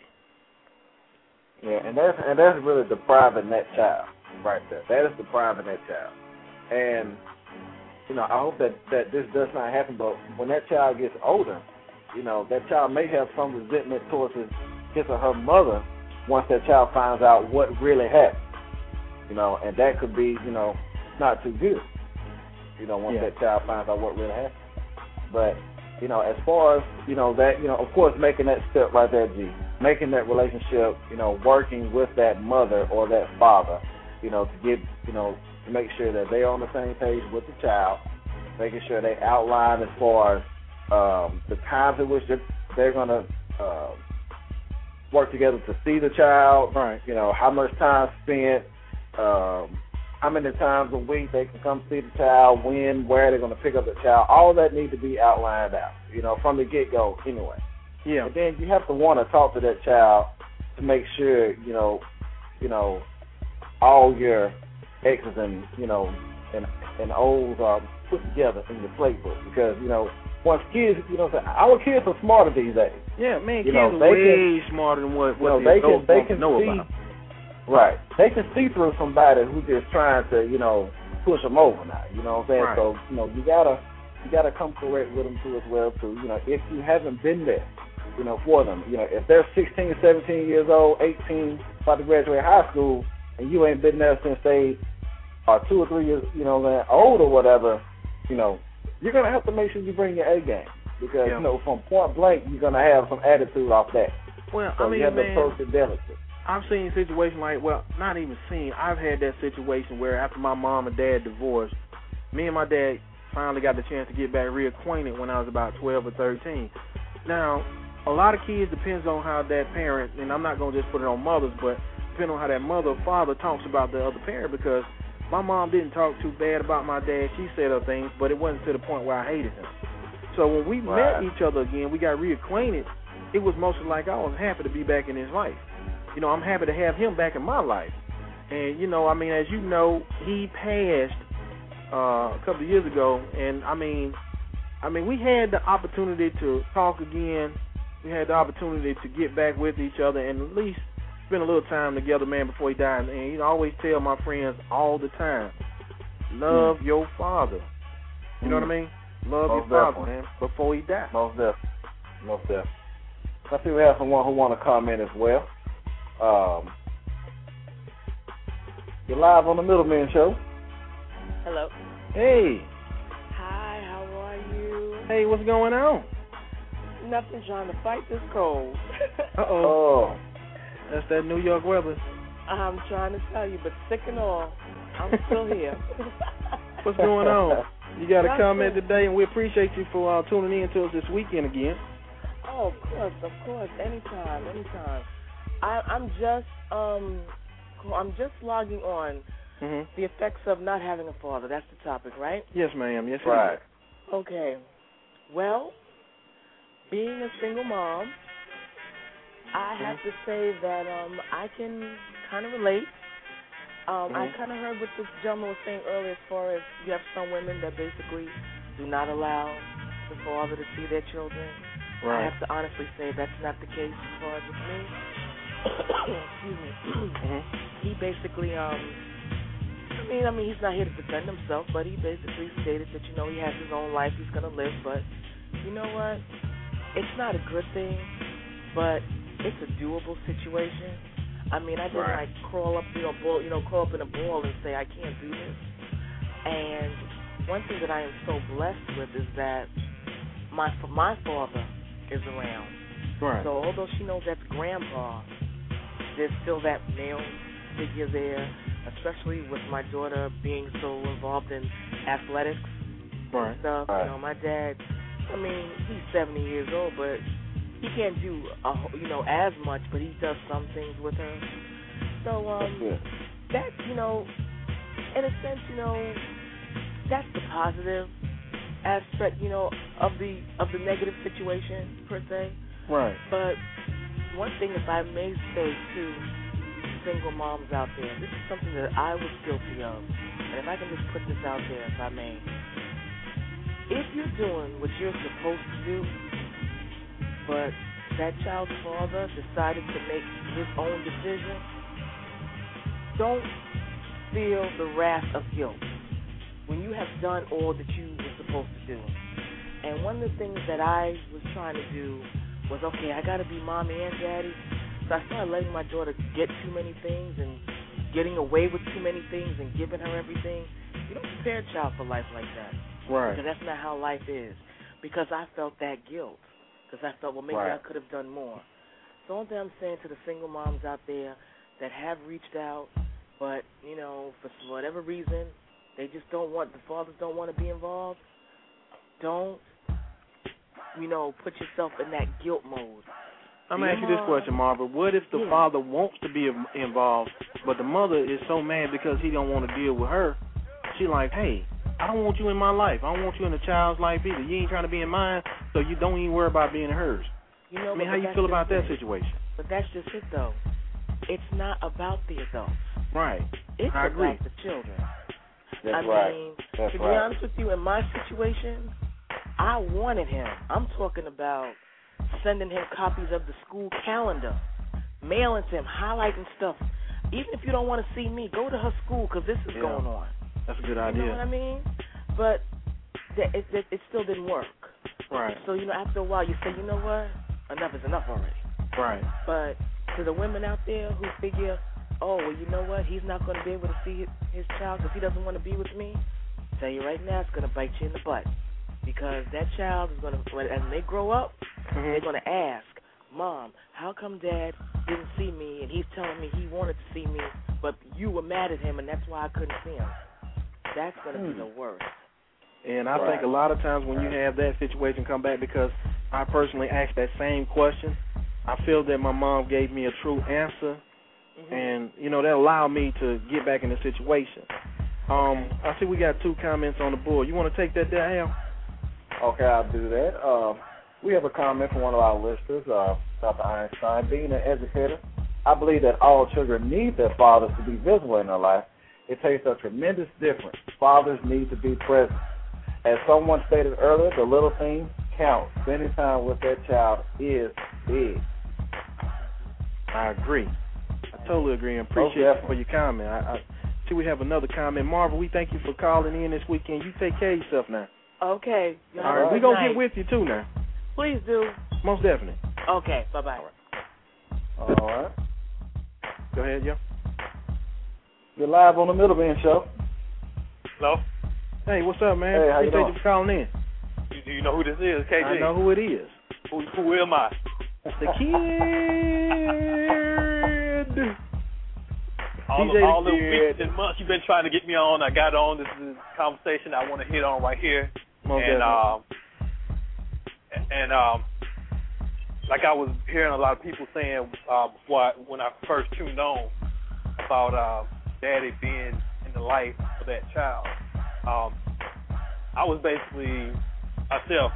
Yeah, and that's and that's really depriving that child right there. That is depriving that child. And you know, I hope that, that this does not happen, but when that child gets older, you know, that child may have some resentment towards his his or her mother once that child finds out what really happened. You know, and that could be, you know, not too good. You know, once Yeah. that child finds out what really happened. But, you know, as far as, you know, that, you know, of course, making that step right there, G, making that relationship, you know, working with that mother or that father, you know, to get, you know, to make sure that they're on the same page with the child, making sure they outline as far as um, the times in which they're, they're going to uh, work together to see the child, Right. you know, how much time spent, um, how many times a week they can come see the child, when, where they're going to pick up the child. All of that needs to be outlined out, you know, from the get-go anyway. Yeah. And then you have to want to talk to that child to make sure, you know, you know, all your X's and, you know, and and O's are put together in your playbook. Because, you know, once kids, you know, our kids are smarter these days. Yeah, man, You kids know, are they way smarter than what, You what know, the they can adults they want to can know see, about. right? They can see through somebody who's just trying to, you know, push them over now. You know what I'm saying? Right. So, you know, you gotta you gotta come correct with them too as well too. You know, if you haven't been there, you know, for them. You know, if they're sixteen, seventeen years old, eighteen, about to graduate high school, and you ain't been there since they are two or three years, you know, man, old or whatever, you know, you're gonna have to make sure you bring your A game because Yeah. you know, from point blank, you're gonna have some attitude off that. Well, So I mean, you have to man, approach it delicately. I've seen situations like, well, not even seen. I've had that situation where after my mom and dad divorced, me and my dad finally got the chance to get back reacquainted when I was about twelve or thirteen. Now, a lot of kids depends on how that parent, and I'm not going to just put it on mothers, but depending on how that mother or father talks about the other parent, because my mom didn't talk too bad about my dad. She said her things, but it wasn't to the point where I hated him. So when we Right. met each other again, we got reacquainted, it was mostly like I was happy to be back in his life. You know, I'm happy to have him back in my life. And, you know, I mean, as you know, he passed uh, a couple of years ago, and, I mean, I mean, we had the opportunity to talk again, we had the opportunity to get back with each other and at least spend a little time together, man, before he died. And you know, I always tell my friends all the time, love mm. your father. You mm. know what I mean? Love Most your father, definitely. man, before he died. Most definitely. Most definitely. I see we have someone who want to comment as well. Um, you're live on the Middleman Show. Hello. Hey. Hi, how are you? Hey, what's going on? Nothing, trying to fight this cold. Uh-oh. Oh. That's that New York weather. I'm trying to tell you, but sick and all, I'm still here. What's going on? You got a comment today, and we appreciate you for uh, tuning in to us this weekend again. Oh, of course, of course, anytime, anytime. I, I'm just, um, I'm just logging on. Mm-hmm. The effects of not having a father. That's the topic, right? Yes, ma'am. Yes, right. Okay. Well, being a single mom, I mm-hmm. have to say that um, I can kind of relate. Um, mm-hmm. I kind of heard what this gentleman was saying earlier as far as you have some women that basically do not allow the father to see their children. Right. I have to honestly say that's not the case as far as with me. Excuse me. mm-hmm. He basically, um, I mean, I mean, he's not here to defend himself, but he basically stated that, you know, he has his own life he's going to live, but you know what? It's not a good thing, but it's a doable situation. I mean, I didn't right. like crawl up, you know, ball, you know, crawl up in a ball and say I can't do this. And one thing that I am so blessed with is that my my father is around. Right. So although she knows that's grandpa, there's still that male figure there, especially with my daughter being so involved in athletics right. and stuff. Right. You know, my dad, I mean, he's seventy years old, but he can't do, a, you know, as much, but he does some things with her. So, um, that's, you know, in a sense, you know, that's the positive aspect, you know, of the of the negative situation, per se. Right. But one thing, if I may say to single moms out there, this is something that I was guilty of. And if I can just put this out there, if I may. If you're doing what you're supposed to do, but that child's father decided to make his own decision, don't feel the wrath of guilt when you have done all that you were supposed to do. And one of the things that I was trying to do was, okay, I got to be mommy and daddy. So I started letting my daughter get too many things and getting away with too many things and giving her everything. You don't prepare a child for life like that. Right. Because that's not how life is. Because I felt that guilt. Because I thought, well, maybe right. I could have done more. So all that I'm saying to the single moms out there that have reached out, but, you know, for whatever reason, they just don't want, the fathers don't want to be involved, don't, you know, put yourself in that guilt mode. I'm going to ask you this question, Marva. What if the yeah. father wants to be involved, but the mother is so mad because he don't want to deal with her? She like, hey, I don't want you in my life. I don't want you in the child's life either. You ain't trying to be in mine, so you don't even worry about being in hers. You know, I mean, how you feel about that situation? But that's just it, though. It's not about the adults. Right. It's I agree. about the children. That's I right. mean, That's to right. be honest with you, in my situation, I wanted him. I'm talking about sending him copies of the school calendar, mailing to him, highlighting stuff. Even if you don't want to see me, go to her school because this is yeah. going on. That's a good you idea. You know what I mean? But th- it, it, it still didn't work. Right. So, you know, after a while, you say, you know what? Enough is enough already. Right. But to the women out there who figure, oh, well, you know what? He's not going to be able to see his, his child because he doesn't want to be with me. I tell you right now, it's going to bite you in the butt. Because that child is going to, when as they grow up, mm-hmm. they're going to ask, Mom, how come Dad didn't see me and he's telling me he wanted to see me, but you were mad at him and that's why I couldn't see him? That's going to mm. be the worst. And I right. think a lot of times when you have that situation come back, because I personally asked that same question, I feel that my mom gave me a true answer, mm-hmm. and, you know, that allowed me to get back in the situation. Um, I see we got two comments on the board. You want to take that there, Al? Okay, I'll do that. Uh, we have a comment from one of our listeners, uh, Doctor Einstein. Being an educator, I believe that all children need their fathers to be visible in their life. It takes a tremendous difference. Fathers need to be present. As someone stated earlier, the little things count. Spending time with that child is big. I agree. I totally agree and appreciate Most you for your comment. I, I see we have another comment. Marvin, we thank you for calling in this weekend. You take care of yourself now. Okay. You All right, we're going to get with you too now. Please do. Most definitely. Okay, bye-bye. All right. Go ahead, yo. You're live on the Middleman Show. Hello? Hey, what's up, man? Hey, how you Appreciate doing? you for calling in. You, do you know who this is, K G? I know who it is. Who, who am I? The kid. All, D J the, all the the kid. weeks and months you've been trying to get me on, I got on. This is a conversation I want to hit on right here. Most and definitely. um, and um, like I was hearing a lot of people saying uh, before I, when I first tuned on about uh, Daddy being in the life of that child. Um, I was basically myself.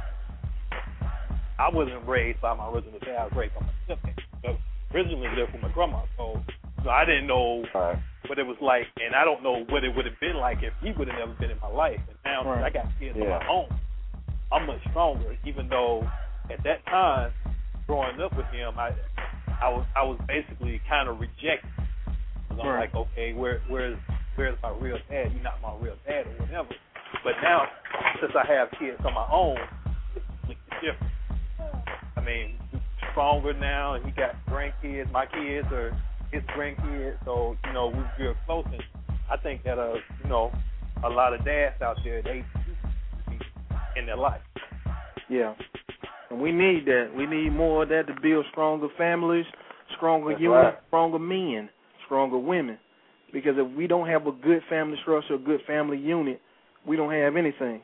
I wasn't raised by my original dad. I was raised by my stepdad. So originally lived with my grandma, so you know, I didn't know Right. what it was like, and I don't know what it would have been like if he would have never been in my life. And now Right. I got kids Yeah. of my own. I'm much stronger, even though at that time, growing up with him, I, I was, I was basically kind of rejected. Because I'm Right. like, okay, where, where's, where's my real dad? You're not my real dad or whatever. But now, since I have kids on my own, it's completely different. I mean, we're stronger now, and he got grandkids. My kids are his grandkids, so you know we're real close. And I think that uh, you know, a lot of dads out there, they be in their life. Yeah. And we need that. We need more of that to build stronger families, stronger That's units, right. stronger men, stronger women. Because if we don't have a good family structure, a good family unit, we don't have anything.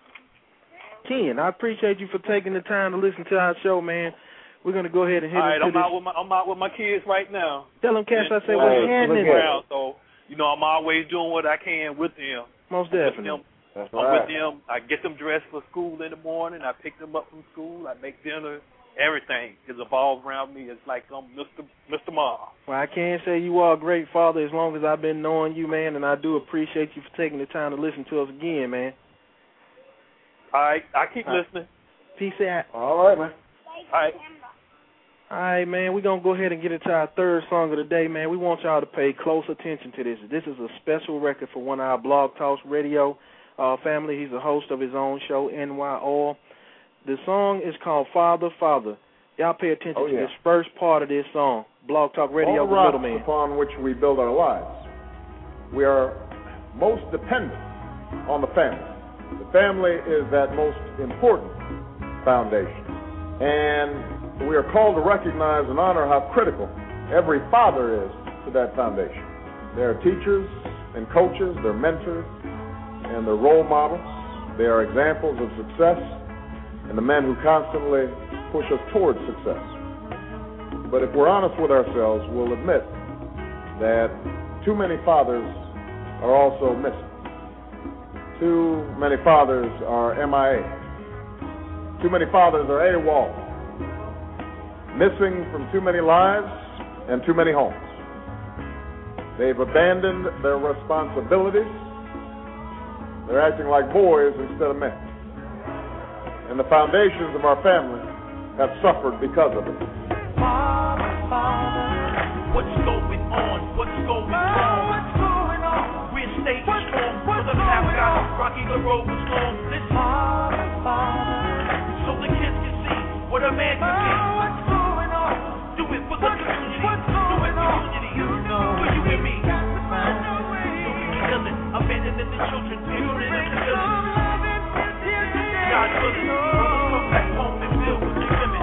Ken, I appreciate you for taking the time to listen to our show, man. We're going to go ahead and hit All right, into I'm this. out with my I'm out with my kids right now. Tell them, Cass, I say And, what's Hey, happening. look at around, so you know I'm always doing what I can with them. Most With definitely. them. That's I'm right. with them. I get them dressed for school in the morning. I pick them up from school. I make dinner. Everything is evolved around me. It's like I'm Mister Mister Mars. Well, I can't say you are a great father as long as I've been knowing you, man, and I do appreciate you for taking the time to listen to us again, man. All right, I keep All right. listening. Peace out. All right, man. All right. All right, man, we're going to go ahead and get into our third song of the day, man. We want y'all to pay close attention to this. This is a special record for one of our Blog Talks Radio uh, family. He's a host of his own show, N Y Oil. The song is called Father, Father. Y'all pay attention Oh, to yeah. this first part of this song, Blog Talk Radio, All the The rocks Middleman. upon which we build our lives. We are most dependent on the family. The family is that most important foundation. And we are called to recognize and honor how critical every father is to that foundation. They are teachers and coaches, they're mentors, and they're role models. They are examples of success and the men who constantly push us towards success. But if we're honest with ourselves, we'll admit that too many fathers are also missing. Too many fathers are M I A. Too many fathers are AWOL. Missing from too many lives and too many homes. They've abandoned their responsibilities. They're acting like boys instead of men. And the foundations of our family have suffered because of it. Father, Father, What's going on? What's going oh, on? what's going on? We're staying What- strong. what's For the path going got on? rocky, the road was long. Listen, Father, Father, so the kids can see what a man can be. oh, what's going on? Do it for the What- community. what's Do it going on? community. You know For you and me. got to find a way. Killing, abandoning the children, You children in bring the some village. love and peace here today. God willing, brothers come back home and build with their women.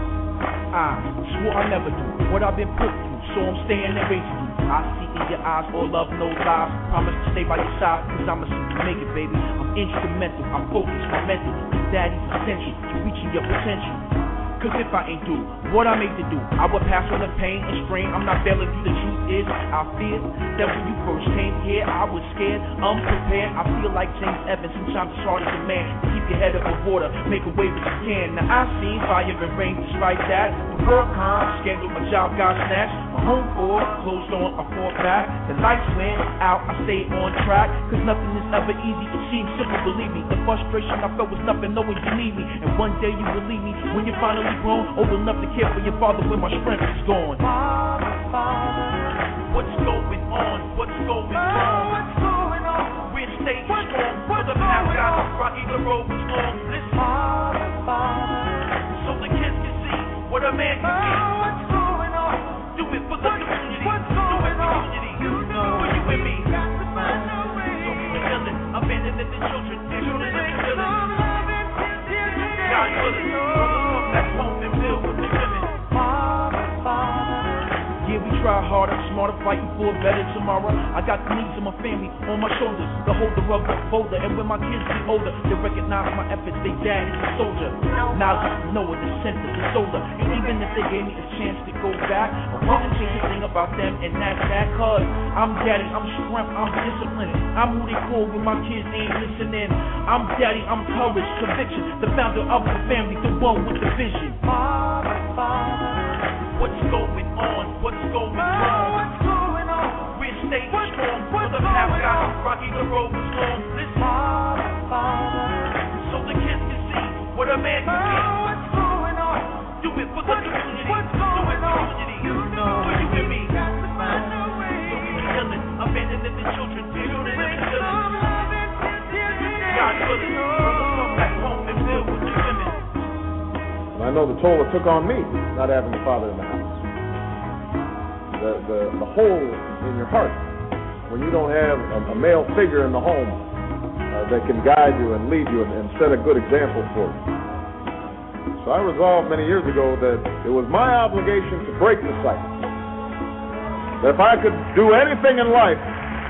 I swore I never do what I've been put through, so I'm staying and raising you. I see in your eyes all love, no lies. Promise to stay by your side, cause I'ma see you make it, baby. I'm instrumental, I'm focused, my mental. Daddy's essential to reaching your potential. Cause if I ain't do what I made to do, I would pass on the pain and strain. I'm not bailing you, the truth is, I feel that when you first came here, I was scared, unprepared. I feel like James Evans, sometimes it's hard as a man to keep your head above water, make a way, but you can. Now I've seen fire and rain despite that. The world calm, scandal, my job got snatched. My home door closed on, I fought back. The lights went out, I stayed on track. Cause nothing is ever easy, it seems simple, believe me. The frustration I felt was nothing, knowing you need me. And one day you will leave me when you finally fully grown, old enough to care for your father when my strength is gone. Father, Father, what's going on? What's going oh, on? what's going on? We're staying What- strong. what's For the path going got on? rocky, the road was long. Listen, Father, Father, so the kids can see what a man can be. oh, what's going on? Do it for the community. What's Do it going for on? unity. You know For you and me. got to find a way. Don't be the villain, abandoning the children. Children in the Make village. some love and sincere today. God willing, brothers come back home and build with the women. Father, Father, Yeah, we try harder, smarter, fighting for a better tomorrow. I got the needs of my family on my shoulders, the holder of the folder. And when my kids get older, they recognize my efforts. They dad is a soldier. Now you know it, the center, the soldier. And even if they gave me a chance to go back, I wouldn't change a thing about them, and that's that. Cause I'm daddy, I'm strength, I'm disciplined. I'm who they call when my kids ain't listening. I'm daddy, I'm courage, conviction, the founder of the family, the one with the vision. Father, Father, What's going on? What's going oh, on? what's going on? We're staying What- strong. what's For the path going got on? rocky, the road was long. Listen, Father, Father, so the kids can see what a man can oh, what's going on? be. Do it for the community. What's Do it going for on? unity. You know For you and me. got to find a way. Don't be the villain, abandoning the children. Children in Make the some village. love and sincere today. God willing, brothers come back home and build with the women. And I know the toll it took on me not having a father in the house. The, the, the hole in your heart when you don't have a, a male figure in the home uh, that can guide you and lead you and, and set a good example for you. So I resolved many years ago that it was my obligation to break the cycle. That if I could do anything in life,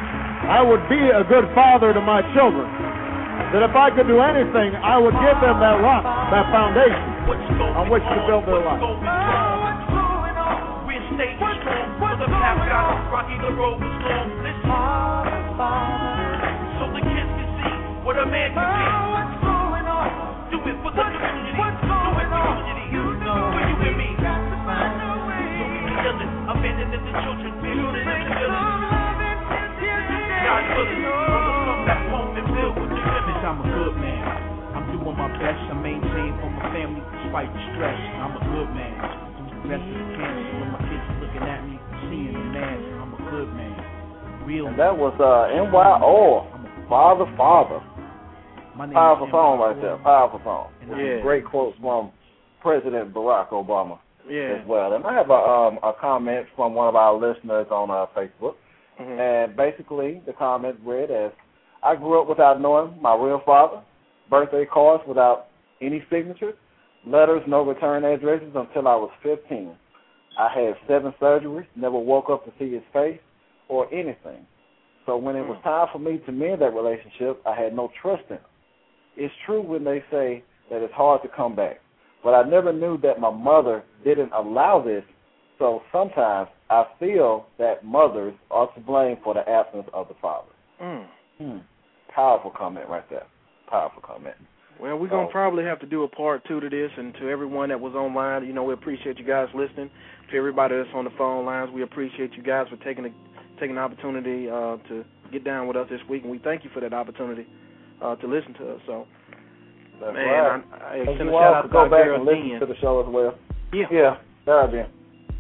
I would be a good father to my children. That if I could do anything, I would give them that rock, that foundation What's going on which to build their What's life. going Oh, on? what's going on? We're staying What- strong. For what's the path going got on? rocky, the road was long. Listen, Father, Father, so the kids can see what a man can be. oh, what's going on? Do it for the community. What's Do it going for on? unity. You know For you and me. got to find a way. Don't be the villain, abandoning the children. Children in Make the some village. love and sincere today. God willing, brothers come back home and build with the women. I'm a good man. I'm doing my best. I maintain for my family despite the stress. I'm a good man. Do the best I can. So when my kids are looking at me, seeing the man, I'm a good man. Real And man. that was uh, N Y O, Father, Father. My name Powerful is song N Y O. right there. Powerful song. And I'm Yeah. Great quotes from President Barack Obama Yeah. as well. And I have a um, a comment from one of our listeners on uh, Facebook. Mhm. And basically, the comment read as, I grew up without knowing my real father, birthday cards without any signatures, letters, no return addresses until I was fifteen. I had seven surgeries, never woke up to see his face or anything. So when it was time for me to mend that relationship, I had no trust in him. It's true when they say that it's hard to come back, but I never knew that my mother didn't allow this. So sometimes I feel that mothers are to blame for the absence of the father. Mm. Hmm. Powerful comment right there. Powerful comment. Well, we're going Oh. to probably have to do a part two to this, and to everyone that was online, you know, we appreciate you guys listening. To everybody that's on the phone lines, we appreciate you guys for taking the, taking the opportunity uh, to get down with us this week, and we thank you for that opportunity uh, to listen to us. So, That's man, right. I, I And extend a you shout all out could to go our back girl and listen Jen. to the show as well. Yeah. Yeah, there then.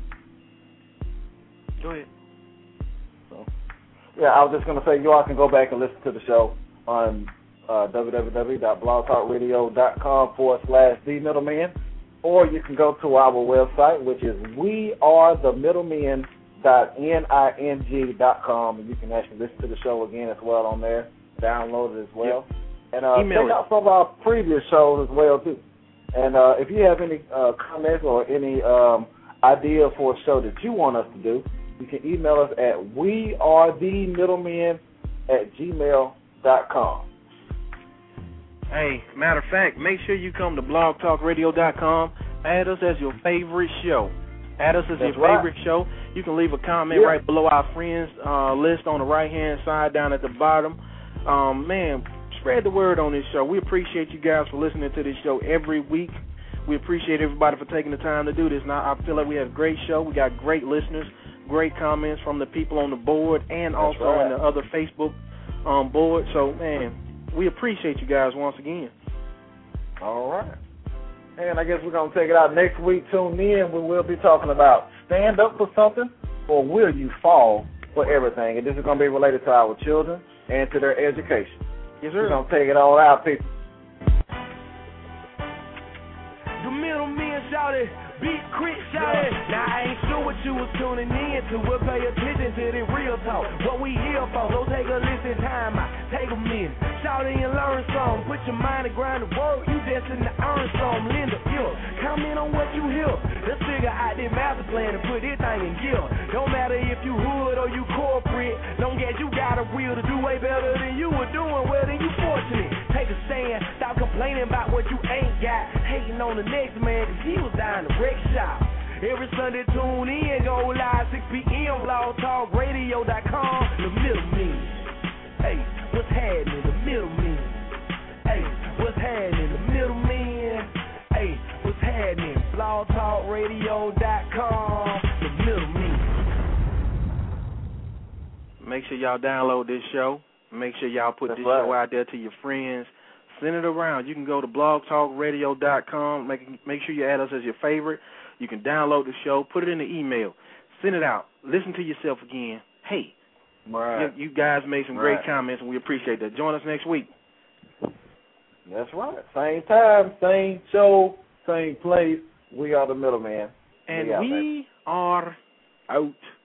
Go ahead. So, yeah, I was just going to say you all can go back and listen to the show on uh, www.blogtalkradio.com forward slash the middleman, or you can go to our website, which is we are the middlemen dot ning dot com, and you can actually listen to the show again as well on there, download it as well. Yep. And uh, Email check it. out some of our previous shows as well, too. And uh, if you have any uh, comments or any um, idea for a show that you want us to do, you can email us at wearethemiddlemen at gmail dot com. Hey, matter of fact, make sure you come to blog talk radio dot com. Add us as your favorite show. Add us as That's your right. favorite show. You can leave a comment Yeah. right below our friends uh, list on the right-hand side down at the bottom. Um, man, spread the word on this show. We appreciate you guys for listening to this show every week. We appreciate everybody for taking the time to do this. Now, I feel like we have a great show. We got great listeners, great comments from the people on the board and That's also right. in the other Facebook um, board. So, man, we appreciate you guys once again. All right. And I guess we're going to take it out next week. Tune in. We will be talking about stand up for something or will you fall for everything. And this is going to be related to our children and to their education. Yes, sir. We're going to take it all out, people. The middleman shouted, beat Crit shouted. Now I ain't sure what you was tuning in to. We'll pay attention to the real talk. What we here for, so take a listen, time out, take a minute. Shout in and learn some. Put your mind to grind the work, you destined to earn some. Linda, yeah, comment on what you hear. Let's figure out this master plan and put this thing in gear. Don't matter if you hood or you corporate, long as you got a will to do way better than you were doing, well then you fortunate. Take a stand, stop complaining about what you ain't got. Hating on the next man, cause he was down the wreck shop. Every Sunday tune in, go live six p.m. blog talk radio dot com. The middleman, hey, what's happening? The middleman, hey, what's happening? The middleman, hey, what's happening? blog talk radio dot com. The middleman. Make sure y'all download this show. Make sure y'all put That's this right. show out there to your friends. Send it around. You can go to blog talk radio dot com. Make make sure you add us as your favorite. You can download the show. Put it in the email. Send it out. Listen to yourself again. Hey, right. you, you guys made some right. great comments, and we appreciate that. Join us next week. That's right. Same time, same show, same place. We are the middleman. And we, out, we are out.